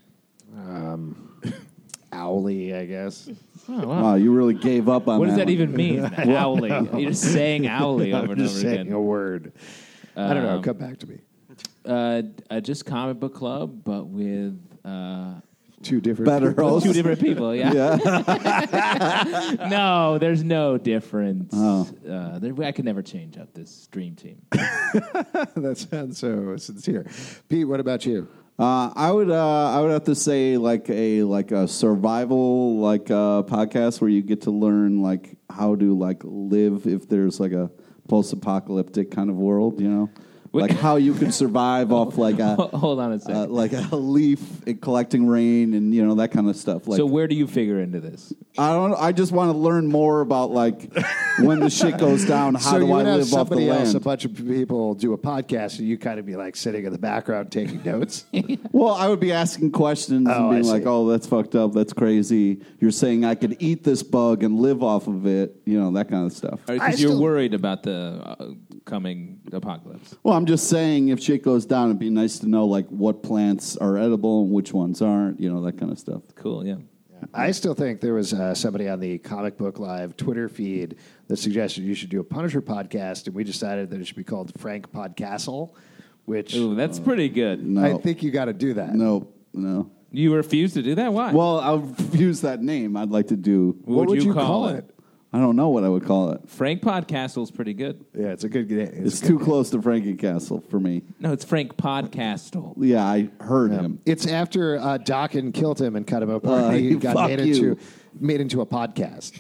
Owly, I guess. Oh, wow. Wow, you really gave up on What does that that one. even mean? Owly. You're just saying owly over I'm and just over saying again. a word. I don't know. Um, Come back to me. Uh, uh, just comic book club, but with uh, Two different Better people. hosts. two different people. Yeah. Yeah. No, there's no difference. Oh. Uh, there, I could never change up this dream team. That sounds so sincere. Pete, what about you? Uh, I would uh, I would have to say like a like a survival like uh, podcast where you get to learn like how to like live if there's like a post apocalyptic kind of world, you know, Wait. like how you can survive off like a Hold on a second. uh, like a leaf and collecting rain and you know that kind of stuff. Like so where do you figure into this? I don't. I just want to learn more about like when the shit goes down. How so do you I would have live off the somebody else, land? a bunch of people do a podcast, and you kind of be like sitting in the background taking notes. Well, I would be asking questions Oh, and being I like, see. "Oh, that's fucked up. That's crazy." You're saying I could eat this bug and live off of it. You know that kind of stuff. Because I you're still- worried about the uh, coming apocalypse. Well, I'm just saying if shit goes down, it'd be nice to know like what plants are edible and which ones aren't. You know that kind of stuff. Cool, yeah. I still think there was uh, somebody on the Comic Book Live Twitter feed that suggested you should do a Punisher podcast, and we decided that it should be called Frank Podcastle, which Ooh, that's pretty good. No, I think you got to do that. no, no. You refuse to do that? Why? Well, I'll use that name. I'd like to do. what, What would you call it? I don't know what I would call it. Frank Podcastle's pretty good. Yeah, it's a good name. It's a good too name. close to Frankie Castle for me. No, it's Frank Podcastle. Yeah, I heard Yeah. him. It's after uh, Dokken killed him and cut him apart. Uh, he got fuck made you. into made into a podcast.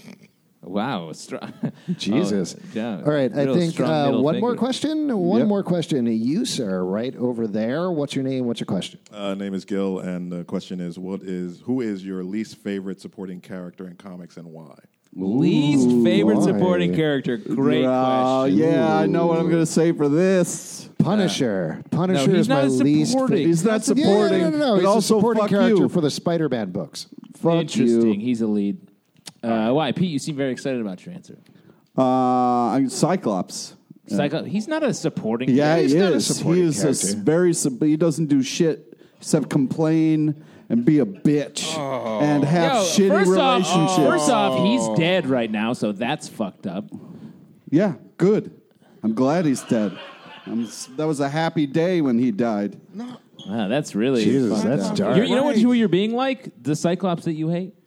Wow. Strong. Jesus. Oh, yeah. All right, I Real think strong uh, middle one more finger. question. One Yep. more question. You, sir, right over there. What's your name? What's your question? Uh, name is Gil, and the question is: What is who is your least favorite supporting character in comics, and why? Least favorite why? supporting character. Great Oh, question. yeah, I know what I'm going to say for this. Punisher. Punisher No, he's is my not a least. supporting. He's not Yeah, supporting. no, no, no, no. but He's also a supporting fuck character you. for the Spider-Man books. Fuck Interesting. you. He's a lead. Uh, why, Pete? You seem very excited about your answer. Uh, I'm Cyclops. Cyclops. He's not a supporting. Yeah, character. he He's not a is. supporting He is a character. s- very. sub- He doesn't do shit except complain and be a bitch and have Yo, shitty first relationships. Off, first off, he's dead right now, so that's fucked up. Yeah, good. I'm glad he's dead. I'm, s- that was a happy day when he died. Wow, that's really Jesus, fucked that's up. dark. You're, you know what? Who you're being like? The Cyclops that you hate.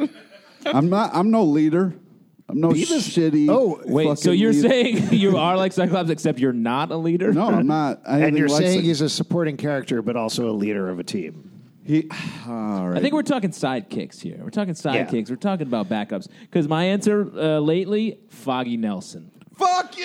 I'm not. I'm no leader. I'm no shitty. Oh, Wait, so fucking you're leader. saying you are like Cyclops, except you're not a leader? No, I'm not. I And think you're like saying Cy- he's a supporting character, but also a leader of a team. he. All right. I think we're talking sidekicks here. We're talking Yeah. sidekicks. We're talking about backups. Because my answer uh, lately, Foggy Nelson. Fuck you!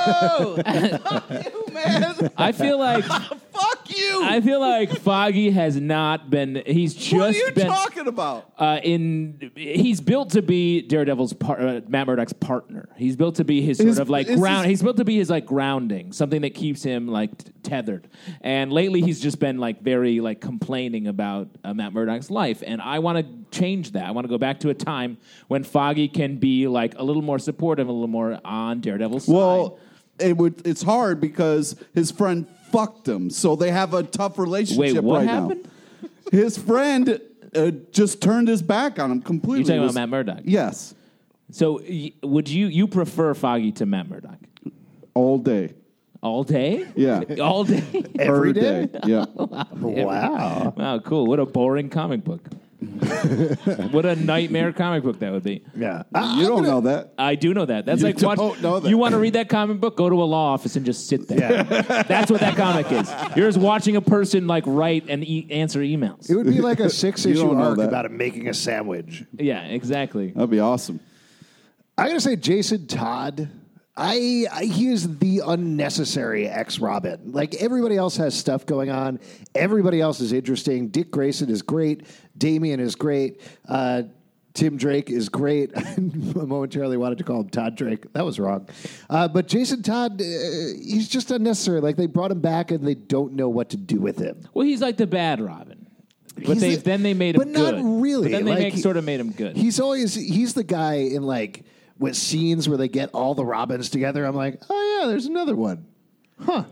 Fuck you, man! I feel like Fuck you! I feel like Foggy has not been. He's just what are you been talking about? uh, in. He's built to be Daredevil's par, uh, Matt Murdock's partner. He's built to be his sort His- of like is ground. his- he's built to be his like grounding, something that keeps him like t- tethered. And lately, he's just been like very like complaining about uh, Matt Murdock's life. And I want to change that. I want to go back to a time when Foggy can be like a little more supportive, a little more on Daredevil's side. Well, it would. It's hard because his friend fucked him, so they have a tough relationship Wait, what right happened? now. His friend uh, just turned his back on him completely. You're talking It about was- Matt Murdock. Yes, So y- would you you prefer Foggy to Matt Murdock all day. all day? Yeah, All day. Every day? Yeah. Wow. Wow, cool. What a boring comic book. What a nightmare comic book that would be. Yeah. You don't know that. I do know that. That's You like watch, don't know that. You want to read that comic book? Go to a law office and just sit there. That's what that comic is. You're just watching a person like write and e- answer emails. It would be like a six-issue don't know arc that. about him making a sandwich. Yeah, exactly. That'd be awesome. I gotta say, Jason Todd I, I he is the unnecessary ex-Robin. Like, everybody else has stuff going on. Everybody else is interesting. Dick Grayson is great. Damian is great. Uh, Tim Drake is great. I momentarily wanted to call him Todd Drake. That was wrong. Uh, but Jason Todd, uh, he's just unnecessary. Like, they brought him back and they don't know what to do with him. Well, he's like the bad Robin. But He's they the- then they made him but good. not really. But then they Like, make, he- sort of made him good. He's always he's the guy in like with scenes where they get all the Robins together. I'm like, oh yeah, there's another one, huh?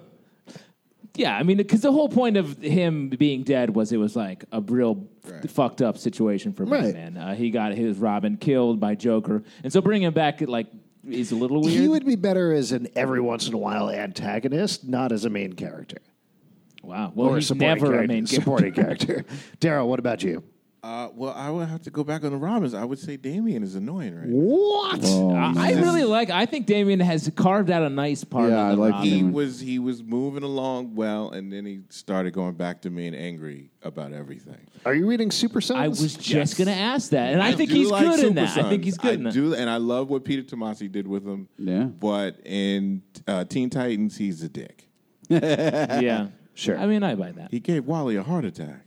Yeah, I mean, because the whole point of him being dead was it was like a real f- fucked up situation for Right. Batman. Uh, he got his Robin killed by Joker, and so bringing him back like is a little weird. He would be better as an every once in a while antagonist, not as a main character. Wow, well, or he's supporting never character, a main character. supporting character. Daryl, what about you? Uh, well, I would have to go back on the Robins. I would say Damian is annoying, right? What? I, I really like. I think Damian has carved out a nice part. Yeah, of the I like Robin. He was he was moving along well, and then he started going back to being angry about everything. Are you reading Super Sons? I was just Yes. going to ask that, and I, think do he's like good in Super that. I think Sons. he's good I in that. do, and I love what Peter Tomasi did with him. Yeah. But in uh, Teen Titans, he's a dick. Yeah, Sure. I mean, I buy that. He gave Wally a heart attack.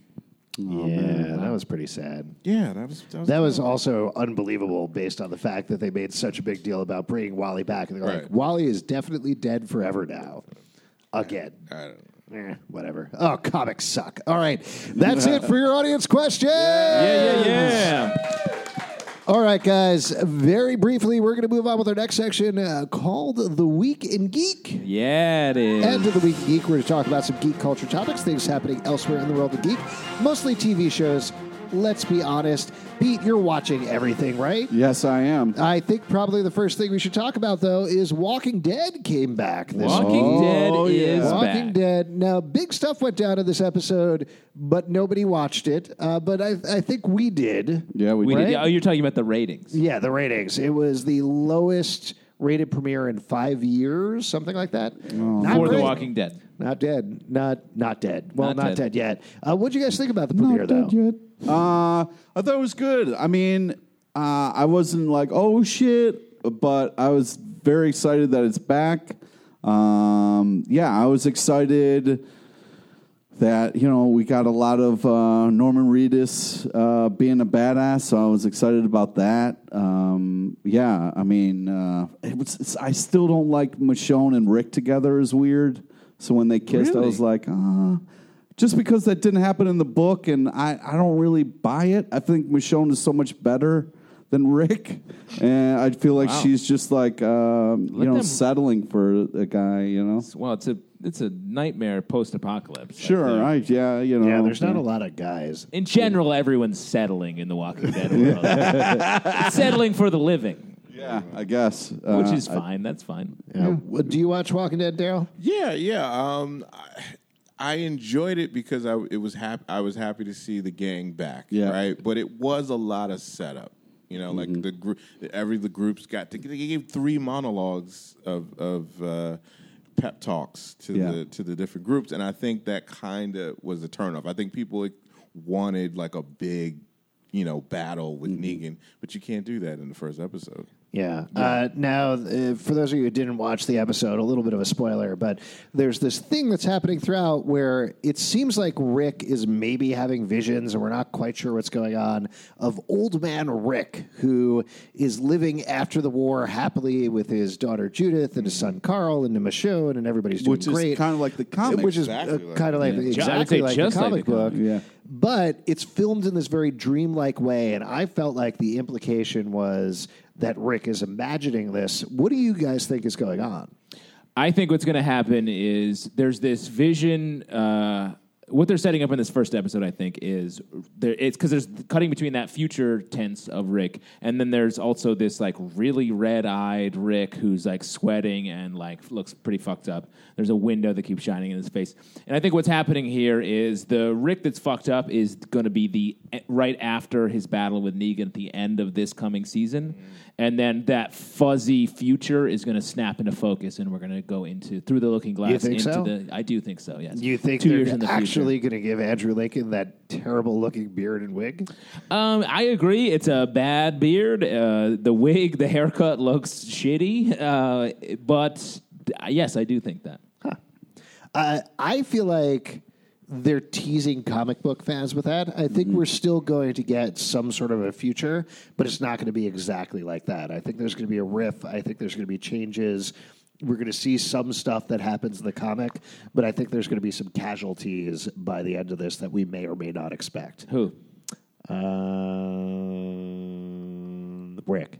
Yeah, that was pretty sad. Yeah, that was that was, That was also unbelievable based on the fact that they made such a big deal about bringing Wally back. And they're like, Right. Wally is definitely dead forever now. Again. I don't know. Eh, whatever. Oh, comics suck. All right. That's it for your audience question. Yeah, yeah, yeah. All right, guys. Very briefly, we're going to move on with our next section uh, called The Week in Geek. Yeah, it is. And to The Week in Geek, we're going to talk about some geek culture topics, things happening elsewhere in the world of geek, mostly T V shows. Let's be honest. Pete, you're watching everything, right? Yes, I am. I think probably the first thing we should talk about, though, is Walking Dead came back this Walking week. Dead Oh, is yeah. Walking back. Dead. Now, big stuff went down in this episode, but nobody watched it. Uh, but I, I think we did. Yeah, we, We did. did, oh, you're talking about the ratings. Yeah, the ratings. It was the lowest rated premiere in five years, something like that. Not For The great. Walking Dead. Not dead. Not not dead. Well, Not not, dead. dead. yet. Uh, what'd you guys think about the premiere, Not though? dead yet. Uh, I thought it was good. I mean, uh, I wasn't like, oh shit, but I was very excited that it's back. Um, yeah, I was excited that, you know, we got a lot of uh, Norman Reedus uh, being a badass, so I was excited about that. Um, yeah, I mean, uh, it was. It's, I still don't like Michonne and Rick together is weird. So when they kissed, I Really? was like, ah. Just because that didn't happen in the book, and I, I don't really buy it. I think Michonne is so much better than Rick, and I feel like Wow. she's just like um, you Let know them- settling for a guy. You know, Well, it's a it's a nightmare post-apocalypse. sure, Like, I yeah, you know, Yeah, there's not a lot of guys. in general, everyone's settling in the Walking Dead world. It's settling for the living, Yeah, I guess, which Uh, is I- fine. That's fine. Yeah. Well, do you watch Walking Dead, Daryl? Yeah, yeah. Um, I, I enjoyed it because I it was happy. I was happy to see the gang back. Yeah. Right. But it was a lot of setup. You know, like the group. Every the groups got to. They gave three monologues of of uh, pep talks to Yeah. the to the different groups, and I think that kind of was a turnoff. I think people wanted like a big, you know, battle with Negan, but you can't do that in the first episode. Yeah. Uh, now, uh, for those of you who didn't watch the episode, a little bit of a spoiler, but there's this thing that's happening throughout where it seems like Rick is maybe having visions, and we're not quite sure what's going on, of old man Rick, who is living after the war happily with his daughter Judith and his son Carl and Michonne, and everybody's doing which is great. kind of like the comic. Which is Exactly uh, like- kind of like Yeah. Ju- I would exactly say like just the like comic the book. comic. Yeah. But it's filmed in this very dreamlike way, and I felt like the implication was that Rick is imagining this. What do you guys think is going on? I think what's going to happen is there's this vision. Uh, what they're setting up in this first episode, I think, is there. It's because there's cutting between that future tense of Rick, and then there's also this like really red-eyed Rick who's like sweating and like looks pretty fucked up. There's a window that keeps shining in his face, and I think what's happening here is the Rick that's fucked up is going to be the right after his battle with Negan at the end of this coming season, and then that fuzzy future is going to snap into focus, and we're going to go into through the Looking Glass. You think into so? the, I do think so. Yes. You think two they're years in the actually future. going to give Andrew Lincoln that terrible looking beard and wig? Um, I agree. It's a bad beard. Uh, the wig, the haircut looks shitty. Uh, but uh, yes, I do think that. Uh, I feel like they're teasing comic book fans with that. I think Mm-hmm. we're still going to get some sort of a future, but it's not going to be exactly like that. I think there's going to be a riff. I think there's going to be changes. We're going to see some stuff that happens in the comic, but I think there's going to be some casualties by the end of this that we may or may not expect. Who? Um, Rick.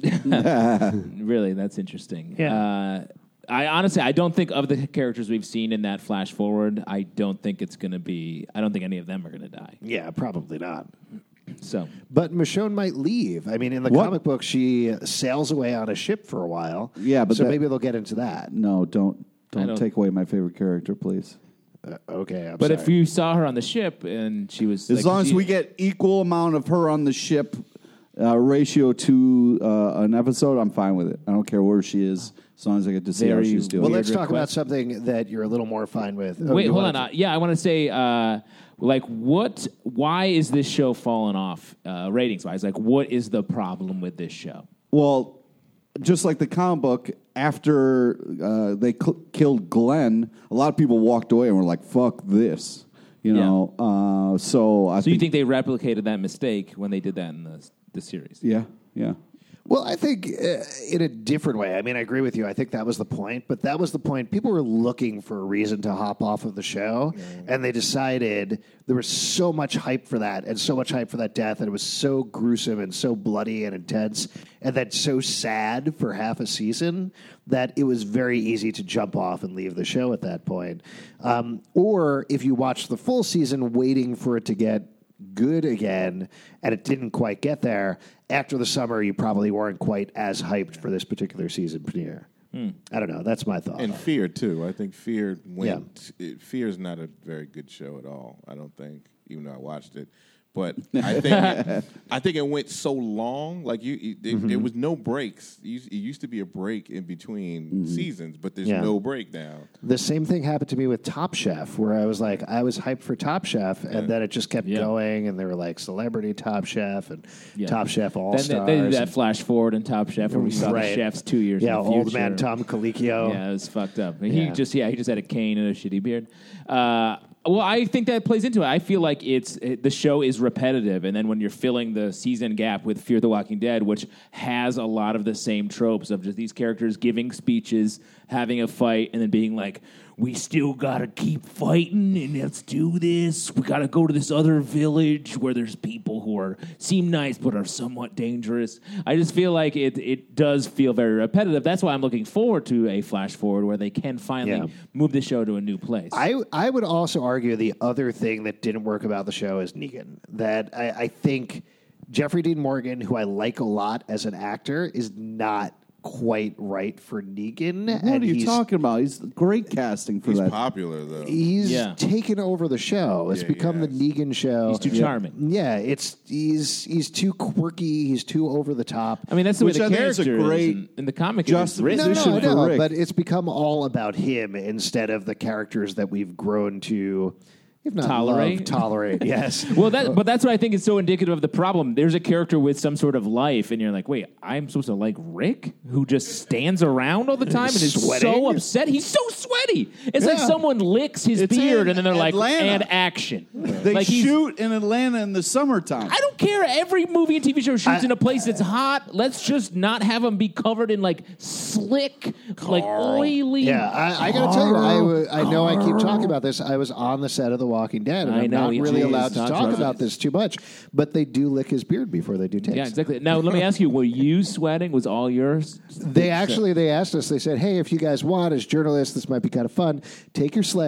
Really, that's interesting. Yeah. Uh, I honestly, I don't think of the characters we've seen in that flash forward. I don't think it's going to be. I don't think any of them are going to die. Yeah, probably not. So, But Michonne might leave. I mean, in the What? comic book, she sails away on a ship for a while. Yeah, but so that- maybe they'll get into that. No, don't don't, don't- take away my favorite character, please. Uh, okay, I'm but sorry. if you saw her on the ship and she was, As like, long as she- we get equal amount of her on the ship uh, ratio to uh, an episode, I'm fine with it. I don't care where she is, as long as I get to see how Very she's doing. well, weird let's talk about request. something that you're a little more fine with. Oh, Wait, you hold wanted on. to- Uh, yeah, I want to say, uh, like, what? Why is this show falling off uh, ratings wise? Like, what is the problem with this show? Well, just like the comic book, after uh, they cl- killed Glenn, a lot of people walked away and were like, "Fuck this," you know. Uh, so I So you think they replicated that mistake when they did that in the the series? yeah, yeah. Well, I think uh, in a different way. I mean, I agree with you. I think that was the point, but that was the point. People were looking for a reason to hop off of the show, and they decided there was so much hype for that, and so much hype for that death, and it was so gruesome and so bloody and intense, and then so sad for half a season that it was very easy to jump off and leave the show at that point. Um, or if you watch the full season, waiting for it to get good again, and it didn't quite get there. After the summer, you probably weren't quite as hyped for this particular season premiere. I don't know. That's my thought. And Fear too. I think Fear went. It, Fear is not a very good show at all. I don't think, even though I watched it. But I think it, I think it went so long. Like you, it, Mm-hmm. there was no breaks. It used, it used to be a break in between seasons, but there's Yeah. no break now. The same thing happened to me with Top Chef, where I was like, I was hyped for Top Chef, and then it just kept Yeah. going, and they were like Celebrity Top Chef and Yeah. Top Chef All Then Stars. they, they did that flash forward in Top Chef where we saw Right. the chefs two years. yeah, in the old future. man Tom Colicchio. Yeah, it was fucked up. He Yeah. just yeah, he just had a cane and a shitty beard. Uh, well, I think that plays into it. I feel like it's it, the show is repetitive, and then when you're filling the season gap with Fear the Walking Dead, which has a lot of the same tropes of just these characters giving speeches, having a fight, and then being like, "We still gotta keep fighting, and let's do this. We gotta go to this other village where there's people who are seem nice but are somewhat dangerous." I just feel like it it does feel very repetitive. That's why I'm looking forward to a flash forward where they can finally Yeah. move the show to a new place. I I would also argue the other thing that didn't work about the show is Negan. That I, I think Jeffrey Dean Morgan, who I like a lot as an actor, is not quite right for Negan. What and are you he's, talking about? He's great casting for He's that. popular though. He's Yeah. taken over the show. It's Yeah, become he the has. Negan show. He's too Yeah. charming. Yeah, it's he's he's too quirky. He's too over the top. I mean, that's the Which way I the think is a character great is in, in the comic. just- It's written. No, no, position I for know, Rick. but it's become all about him instead of the characters that we've grown to, if not Tolerate? love, tolerate. Yes. Well, that, but that's what I think is so indicative of the problem. There's a character with some sort of life, and you're like, wait, I'm supposed to like Rick, who just stands around all the time and is Sweating? so upset. He's so sweaty. It's like Yeah. someone licks his It's beard, in and then they're like, Atlanta. and action. They like he's- shoot in Atlanta in the summertime. I don't care. Every movie and T V show shoots I- in a place that's hot. Let's just not have them be covered in like slick, like oily. Yeah, I, I got to tell you, I, w- I know I keep talking about this. I was on the set of The Walking Dead, and I I'm know, not he really is. allowed to Talk talk about about it. this too much, but they do lick his beard before they do takes. Yeah, exactly. Now, let me ask you: were you sweating? Was all yours? They actually they asked us. They said, "Hey, if you guys want, as journalists, this might be kind of fun. Take your sled,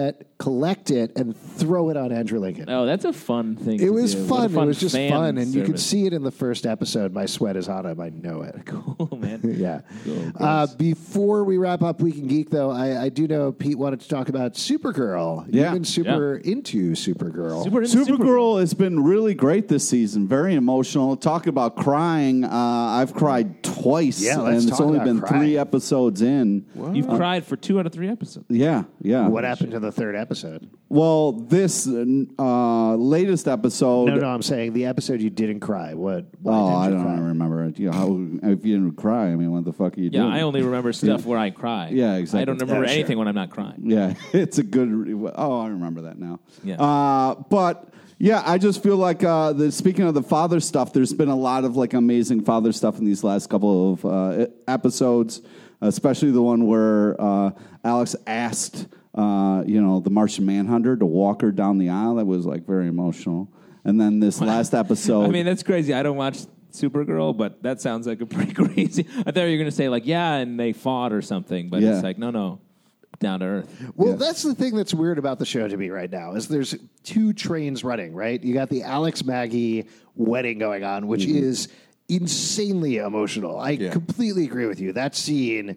collect it, and throw it on Andrew Lincoln. Oh, that's a fun thing. It to was do. fun. What a fun It was just fan fun, and you could service. see it in the first episode. My sweat is on him. I know it. Cool, man. Yeah. Cool, Uh, before we wrap up Week in Geek, though, I, I do know Pete wanted to talk about Supergirl. Yeah. You've been super into Supergirl. Super into Supergirl has been really great this season. Very emotional. Talk about crying. Uh, I've cried twice, Yeah, let's and it's talk only about been crying. three episodes in. You've cried for two out of three episodes. Yeah, yeah. What happened to the third episode? Well, this uh, latest episode. No, no, I'm saying the episode you didn't cry. What? Why Oh, didn't I you don't cry? remember it. You know, how, if you didn't cry, I mean, what the fuck are you Yeah, doing? I only remember stuff where I cry. Yeah, exactly. I don't remember Yeah, sure. anything when I'm not crying. Yeah, it's a good. Oh, I remember that now. Yeah. Uh, but yeah, I just feel like uh, the, speaking of the father stuff, there's been a lot of like amazing father stuff in these last couple of uh, episodes, especially the one where uh, Alex asked, uh, you know, the Martian Manhunter to walk her down the aisle. That was like very emotional. And then this last episode. I mean, that's crazy. I don't watch Supergirl, but that sounds like a pretty crazy. I thought you were going to say like, yeah, and they fought or something, but Yeah. it's like, no, no, down to earth. Well, Yeah. that's the thing that's weird about the show to me right now is there's two trains running, right? You got the Alex Maggie wedding going on, which Mm-hmm. is insanely emotional. I Yeah. completely agree with you. That scene,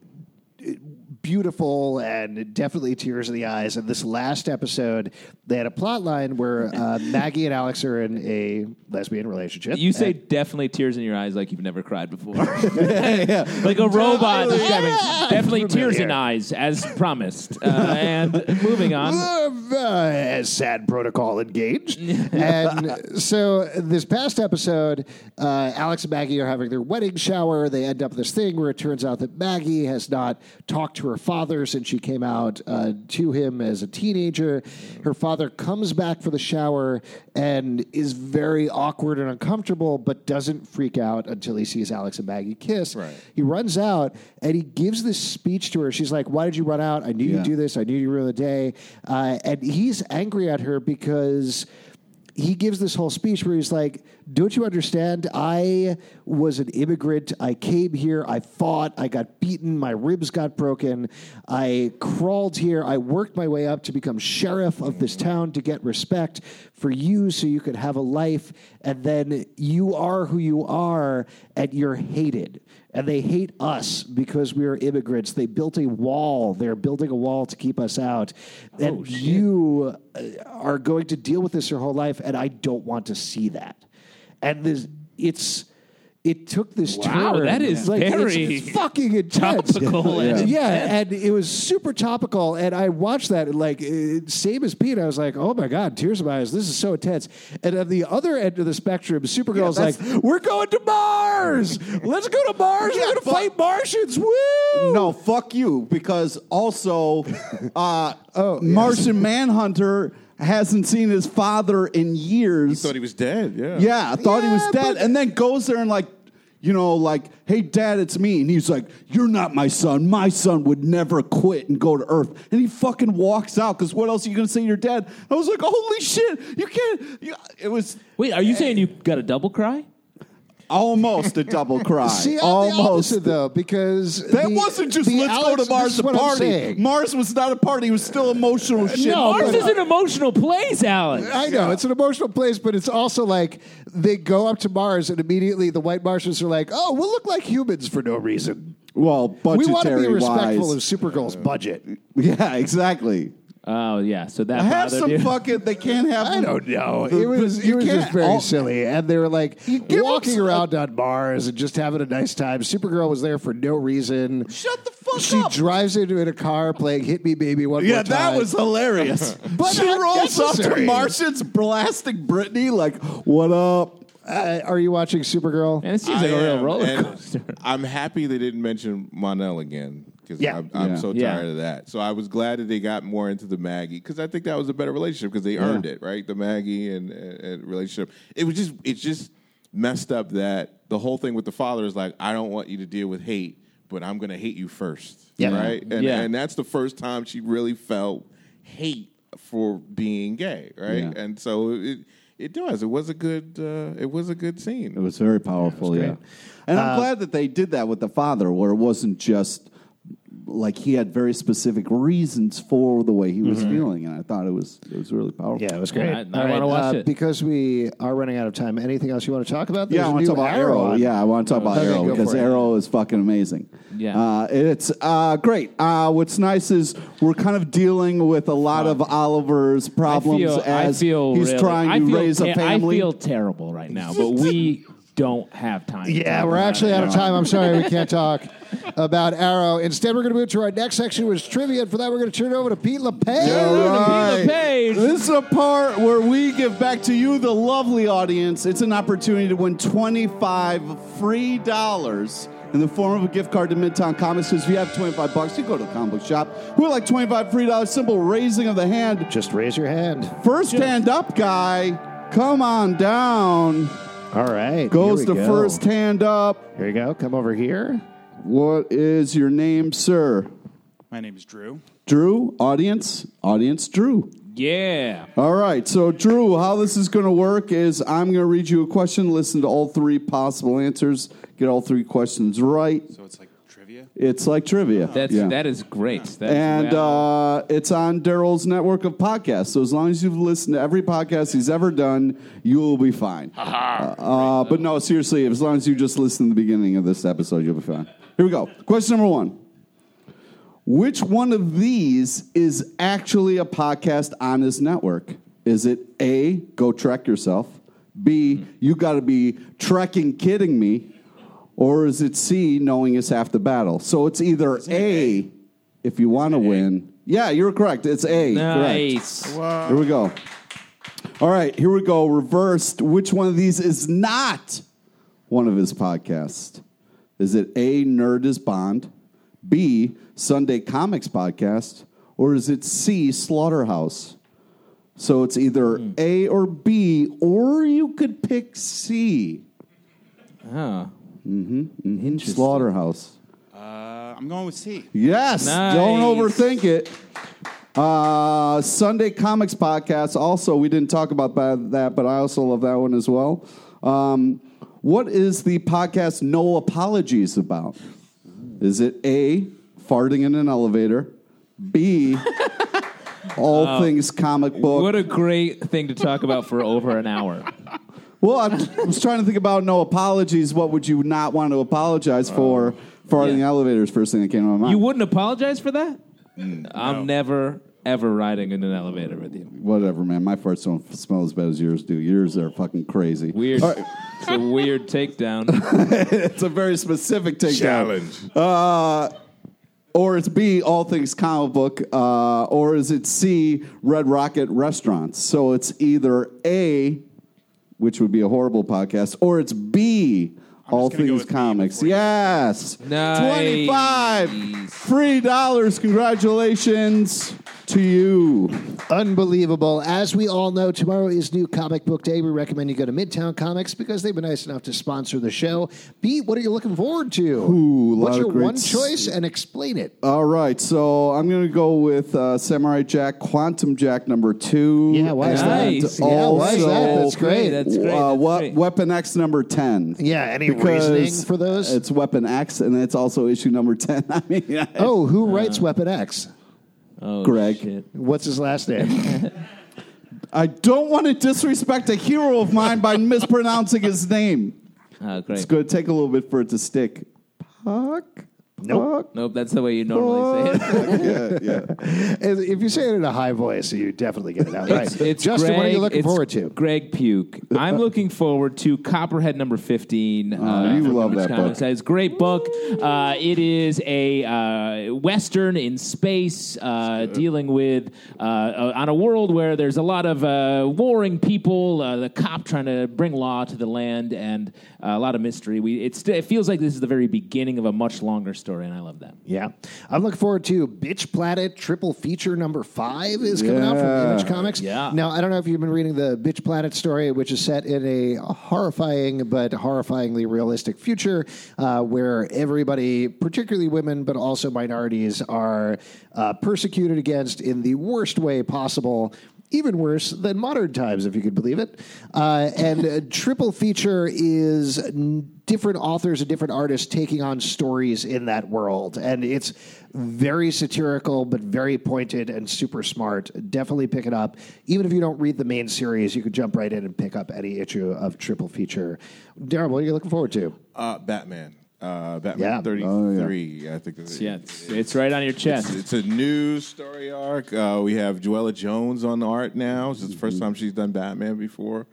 beautiful and definitely tears in the eyes. And this last episode, they had a plot line where uh, Maggie and Alex are in a lesbian relationship. You say And- definitely tears in your eyes like you've never cried before. Like a robot describing. Definitely tears in eyes, as promised. Uh, and moving on. Uh, uh, sad protocol engaged. And so this past episode, uh, Alex and Maggie are having their wedding shower. They end up this thing where it turns out that Maggie has not talked to her father since she came out uh, to him as a teenager. Her father comes back for the shower and is very awkward and uncomfortable, but doesn't freak out until he sees Alex and Maggie kiss. Right. He runs out and he gives this speech to her. She's like, "Why did you run out? I knew Yeah. you'd do this. I knew you'd ruin the day." Uh, and he's angry at her because he gives this whole speech where he's like, "Don't you understand? I was an immigrant. I came here. I fought. I got beaten. My ribs got broken. I crawled here. I worked my way up to become sheriff of this town to get respect for you so you could have a life. And then you are who you are, and you're hated. And they hate us because we are immigrants. They built a wall. They're building a wall to keep us out. And you uh, are going to deal with this your whole life, and I don't want to see that." And this, it's it took this Wow, turn. that is like, it's- very it's fucking intense. topical Yeah. and Yeah, and it was super topical. And I watched that, and like uh, same as Pete. I was like, "Oh my god, tears in my eyes! This is so intense." And at the other end of the spectrum, Supergirl's Yeah, like, that's- "We're going to Mars. Let's go to Mars. We're going to but- fight Martians. Woo!" No, fuck you. Because also, uh, Oh, yes. Martian Manhunter hasn't seen his father in years. Thought he was dead. Yeah. Yeah, I thought he was Yeah, dead, but- and then goes there and like, you know, like, "Hey, Dad, it's me," and he's like, "You're not my son. My son would never quit and go to Earth." And he fucking walks out because what else are you gonna say to your dad? I was like, "Holy shit, you can't!" You, it was Wait, are you saying you got a double cry? almost a double cry. See, I'm the almost. opposite, though, because That the- wasn't just the let's Alex- go to Mars this is to what I'm party. saying. Mars was not a party. It was still emotional shit. No, Mars but- is an emotional place, Alex. I know it's an emotional place, but it's also like they go up to Mars and immediately the white Martians are like, "Oh, we'll look like humans for no reason." Well, We want to be budgetary respectful wise. of Supergirl's budget. Yeah, exactly. Oh, yeah. So that Have bothered some you. fucking. They can't have. I don't know. the- It was you it was just can't- very all- silly, and they were like give walking them- around on Mars and just having a nice time. Supergirl was there for no reason. Shut the fuck She up. drives into in a car playing "Hit Me, Baby" one Yeah, more time. that was hilarious. But she not rolls up to necessary. Martians blasting Britney like, "What up?" Uh, are you watching Supergirl? And it seems I like a real am, roller and coaster. I'm happy they didn't mention Monel again because Yeah. I'm, I'm Yeah. so Yeah. tired of that. So I was glad that they got more into the Maggie because I think that was a better relationship because they earned it, right? The Maggie and, and, and relationship. It was just it's just messed up that the whole thing with the father is like, I don't want you to deal with hate, but I'm going to hate you first, Yeah. right? And Yeah. and that's the first time she really felt hate for being gay, right? Yeah. And so it. It does. It was a good. Uh, it was a good scene. It was very powerful, yeah. great. And I'm glad that they did that with the father, where it wasn't just like he had very specific reasons for the way he was feeling, and I thought it was it was really powerful. Yeah, it was great. I- I All wanna watch uh, it. Because we are running out of time, anything else you want to talk about? Yeah, There's I a want to new talk about Arrow. on. Yeah, I want to talk about Okay, Arrow go because for it. Arrow is fucking amazing. Yeah. uh, it's uh, great. Uh, what's nice is we're kind of dealing with a lot of Oliver's problems I feel, as I feel he's really, trying I to feel raise a te- family. I feel terrible right now, but we don't have time. to Yeah, talk we're about actually it. out of time. I'm sorry we can't talk about Arrow. Instead, we're going to move to our next section, which is trivia. And for that, we're going to turn it over to Pete LePage. All right. Pete LePage. This is a part where we give back to you, the lovely audience. It's an opportunity to win twenty-five free dollars in the form of a gift card to Midtown Comics. Because if you have twenty-five bucks, you go to the comic book shop. We're like twenty-five free dollars. Simple raising of the hand. Just raise your hand. First hand up guy, come on down. All right. Goes here to we go. first hand up. Here you go. Come over here. What is your name, sir? My name is Drew. Drew, audience, audience, Drew. Yeah. All right, so Drew, how this is going to work is I'm going to read you a question, listen to all three possible answers, get all three questions right. So it's like trivia? It's like trivia. That's Yeah. that is great. That is And well- uh, it's on Daryl's network of podcasts. So as long as you've listened to every podcast he's ever done, you will be fine. Uh, uh, but no, seriously, as long as you just listen to the beginning of this episode, you'll be fine. Here we go. Question number one. Which one of these is actually a podcast on his network? Is it A, Go Trek Yourself, B, You Gotta Be Trekking Kidding Me, or is it C, Knowing Is Half the Battle? So it's either A, if you want to win. Yeah, you're correct. It's A. nice. Correct. Here we go. All right, here we go. Reversed. Which one of these is not one of his podcasts? Is it A, Nerd is Bond, B, Sunday Comics Podcast, or is it C, Slaughterhouse? So it's either Hmm. A or B, or you could pick C. Oh. Mm-hmm. Slaughterhouse. Uh, I'm going with C. Yes, Nice. don't overthink it. Uh, Sunday Comics Podcast. Also, we didn't talk about that, but I also love that one as well. Um, what is the podcast No Apologies about? Is it A, farting in an elevator, B, all things comic book? What a great thing to talk about for over an hour. Well, I was trying to think about No Apologies. What would you not want to apologize for? Farting in the yeah. elevator is the first thing that came to my mind. You wouldn't apologize for that? Mm, I'm never, ever riding in an elevator with you. Whatever, man. My farts don't smell as bad as yours do. Yours are fucking crazy. Weird. All right. It's a weird takedown. It's a very specific takedown. Challenge. Uh, or it's B, all things comic book, uh, or is it C, Red Rocket Restaurants? So it's either A, which would be a horrible podcast, or it's B, all gonna go things with B comics. before you- Yes. Nice. twenty-five free dollars. Congratulations to you. Unbelievable. As we all know, tomorrow is New Comic Book Day. We recommend you go to Midtown Comics because they've been nice enough to sponsor the show. Pete, what are you looking forward to? Ooh, a lot What's of your great one s- choice and explain it? All right, so I'm going to go with uh, Samurai Jack, Quantum Jack number two. Yeah, why is that? Nice. Yeah, why is that? Also, That's great. That's great. Uh, That's we- great. Weapon X number ten. Yeah, any Because reasoning for those? It's Weapon X, and it's also issue number ten. I mean, I- Oh, who writes Weapon X? Oh, Greg. shit. What's his last name? I don't want to disrespect a hero of mine by mispronouncing his name. Oh, It's great. going to take a little bit for it to stick. Puck? Nope. Nope, that's the way you normally say it. Yeah, yeah. If you say it in a high voice, you definitely get it out right. It's, it's Justin, Greg, what are you looking it's forward to? Greg Puke. I'm looking forward to Copperhead number fifteen. Oh, you from love Image that Comics. book. It's a great book. Uh, it is a uh, Western in space uh, dealing with, uh, uh, on a world where there's a lot of uh, warring people, uh, the cop trying to bring law to the land, and uh, a lot of mystery. We, it's, it feels like this is the very beginning of a much longer story, and I love that. Yeah. I'm looking forward to Bitch Planet triple feature number five is coming out from Yeah. Image Comics. Yeah. Now, I don't know if you've been reading the Bitch Planet story, which is set in a horrifying but horrifyingly realistic future uh, where everybody, particularly women, but also minorities, are uh, persecuted against in the worst way possible. even worse than modern times, if you could believe it. Uh, and uh, Triple Feature is n- different authors and different artists taking on stories in that world. And it's very satirical, but very pointed and super smart. Definitely pick it up. Even if you don't read the main series, you could jump right in and pick up any issue of Triple Feature. Darren, what are you looking forward to? Uh, Batman. Uh, Batman Yeah. thirty-three, I think. It's, Yeah, it's, it's right on your chest. It's, it's a new story arc. Uh, we have Joella Jones on the art now. It's the first time she's done Batman before.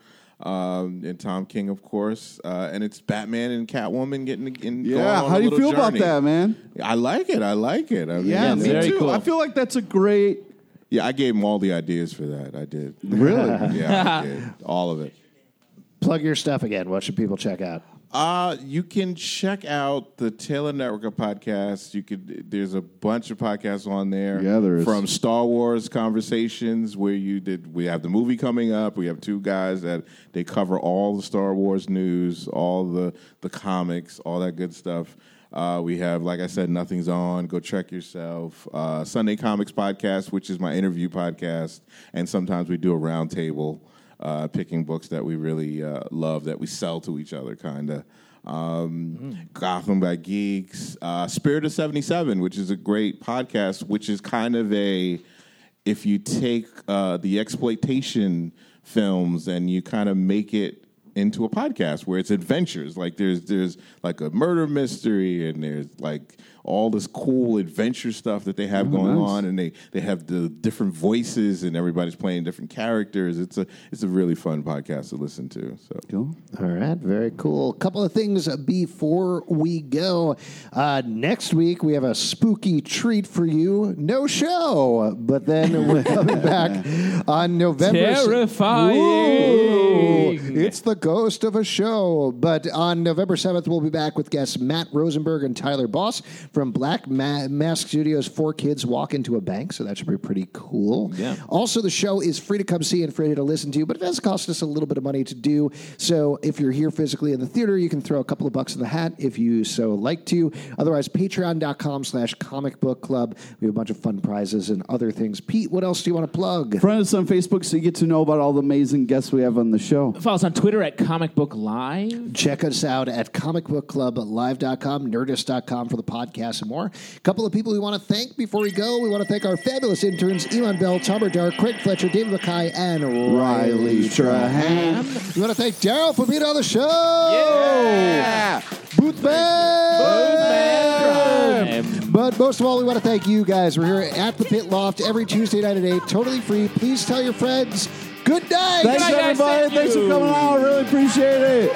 Um, and Tom King, of course. Uh, and it's Batman and Catwoman getting in. Yeah, going on how a do you little feel about journey. that, man? I like it. I like it. I mean, Yeah, it's me very too. cool. I feel like that's a great. Yeah, I gave him all the ideas for that. I did. Really? Yeah, I did. All of it. Plug your stuff again. What should people check out? Uh, you can check out the Taylor Network of podcasts. You could. There's a bunch of podcasts on there. Yeah, there is. From Star Wars conversations, where you did. We have the movie coming up. We have two guys that they cover all the Star Wars news, all the the comics, all that good stuff. Uh, we have, like I said, Nothing's On. Go check yourself. Uh, Sunday Comics Podcast, which is my interview podcast, and sometimes we do a roundtable. Uh, picking books that we really uh, love that we sell to each other, kind of. Um, mm. Gotham by Geeks, uh, Spirit of seventy-seven, which is a great podcast, which is kind of a, if you take uh, the exploitation films and you kind of make it into a podcast where it's adventures. Like there's there's like a murder mystery and there's like all this cool adventure stuff that they have Oh, going nice. on, and they, they have the different voices and everybody's playing different characters. It's a it's a really fun podcast to listen to. So Cool. All right, very cool. A couple of things before we go. Uh, next week, we have a spooky treat for you. No show, but then we're coming back on November. Terrifying. Ooh, it's the ghost of a show. But on November seventh, we'll be back with guests Matt Rosenberg and Tyler Boss from Black Ma- Mask Studios. Four kids walk into a bank, so that should be pretty cool. Yeah. Also, the show is free to come see and free to listen to, but it does cost us a little bit of money to do. So if you're here physically in the theater, you can throw a couple of bucks in the hat if you so like to. Otherwise, patreon.com slash comic book club. We have a bunch of fun prizes and other things. Pete, what else do you want to plug? Friend us on Facebook so you get to know about all the amazing guests we have on the show. Follow us on Twitter at Comic Book Live. Check us out at comic book club live dot com, nerdist dot com for the podcast and more. A couple of people we want to thank before we go. We want to thank our fabulous interns, Elon Bell, Tom Dark, Craig Fletcher, David Mackay, and Riley Strahan. We want to thank Daryl for being on the show. Yeah. Boothman. Boothman. But most of all, we want to thank you guys. We're here at the Pit Loft every Tuesday night at eight, totally free. Please tell your friends. Good night. Thanks, night, guys. everybody. Thank Thanks for you. coming on. I really appreciate it.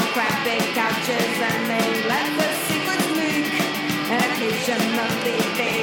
Couches and they let the secrets leak, and occasionally they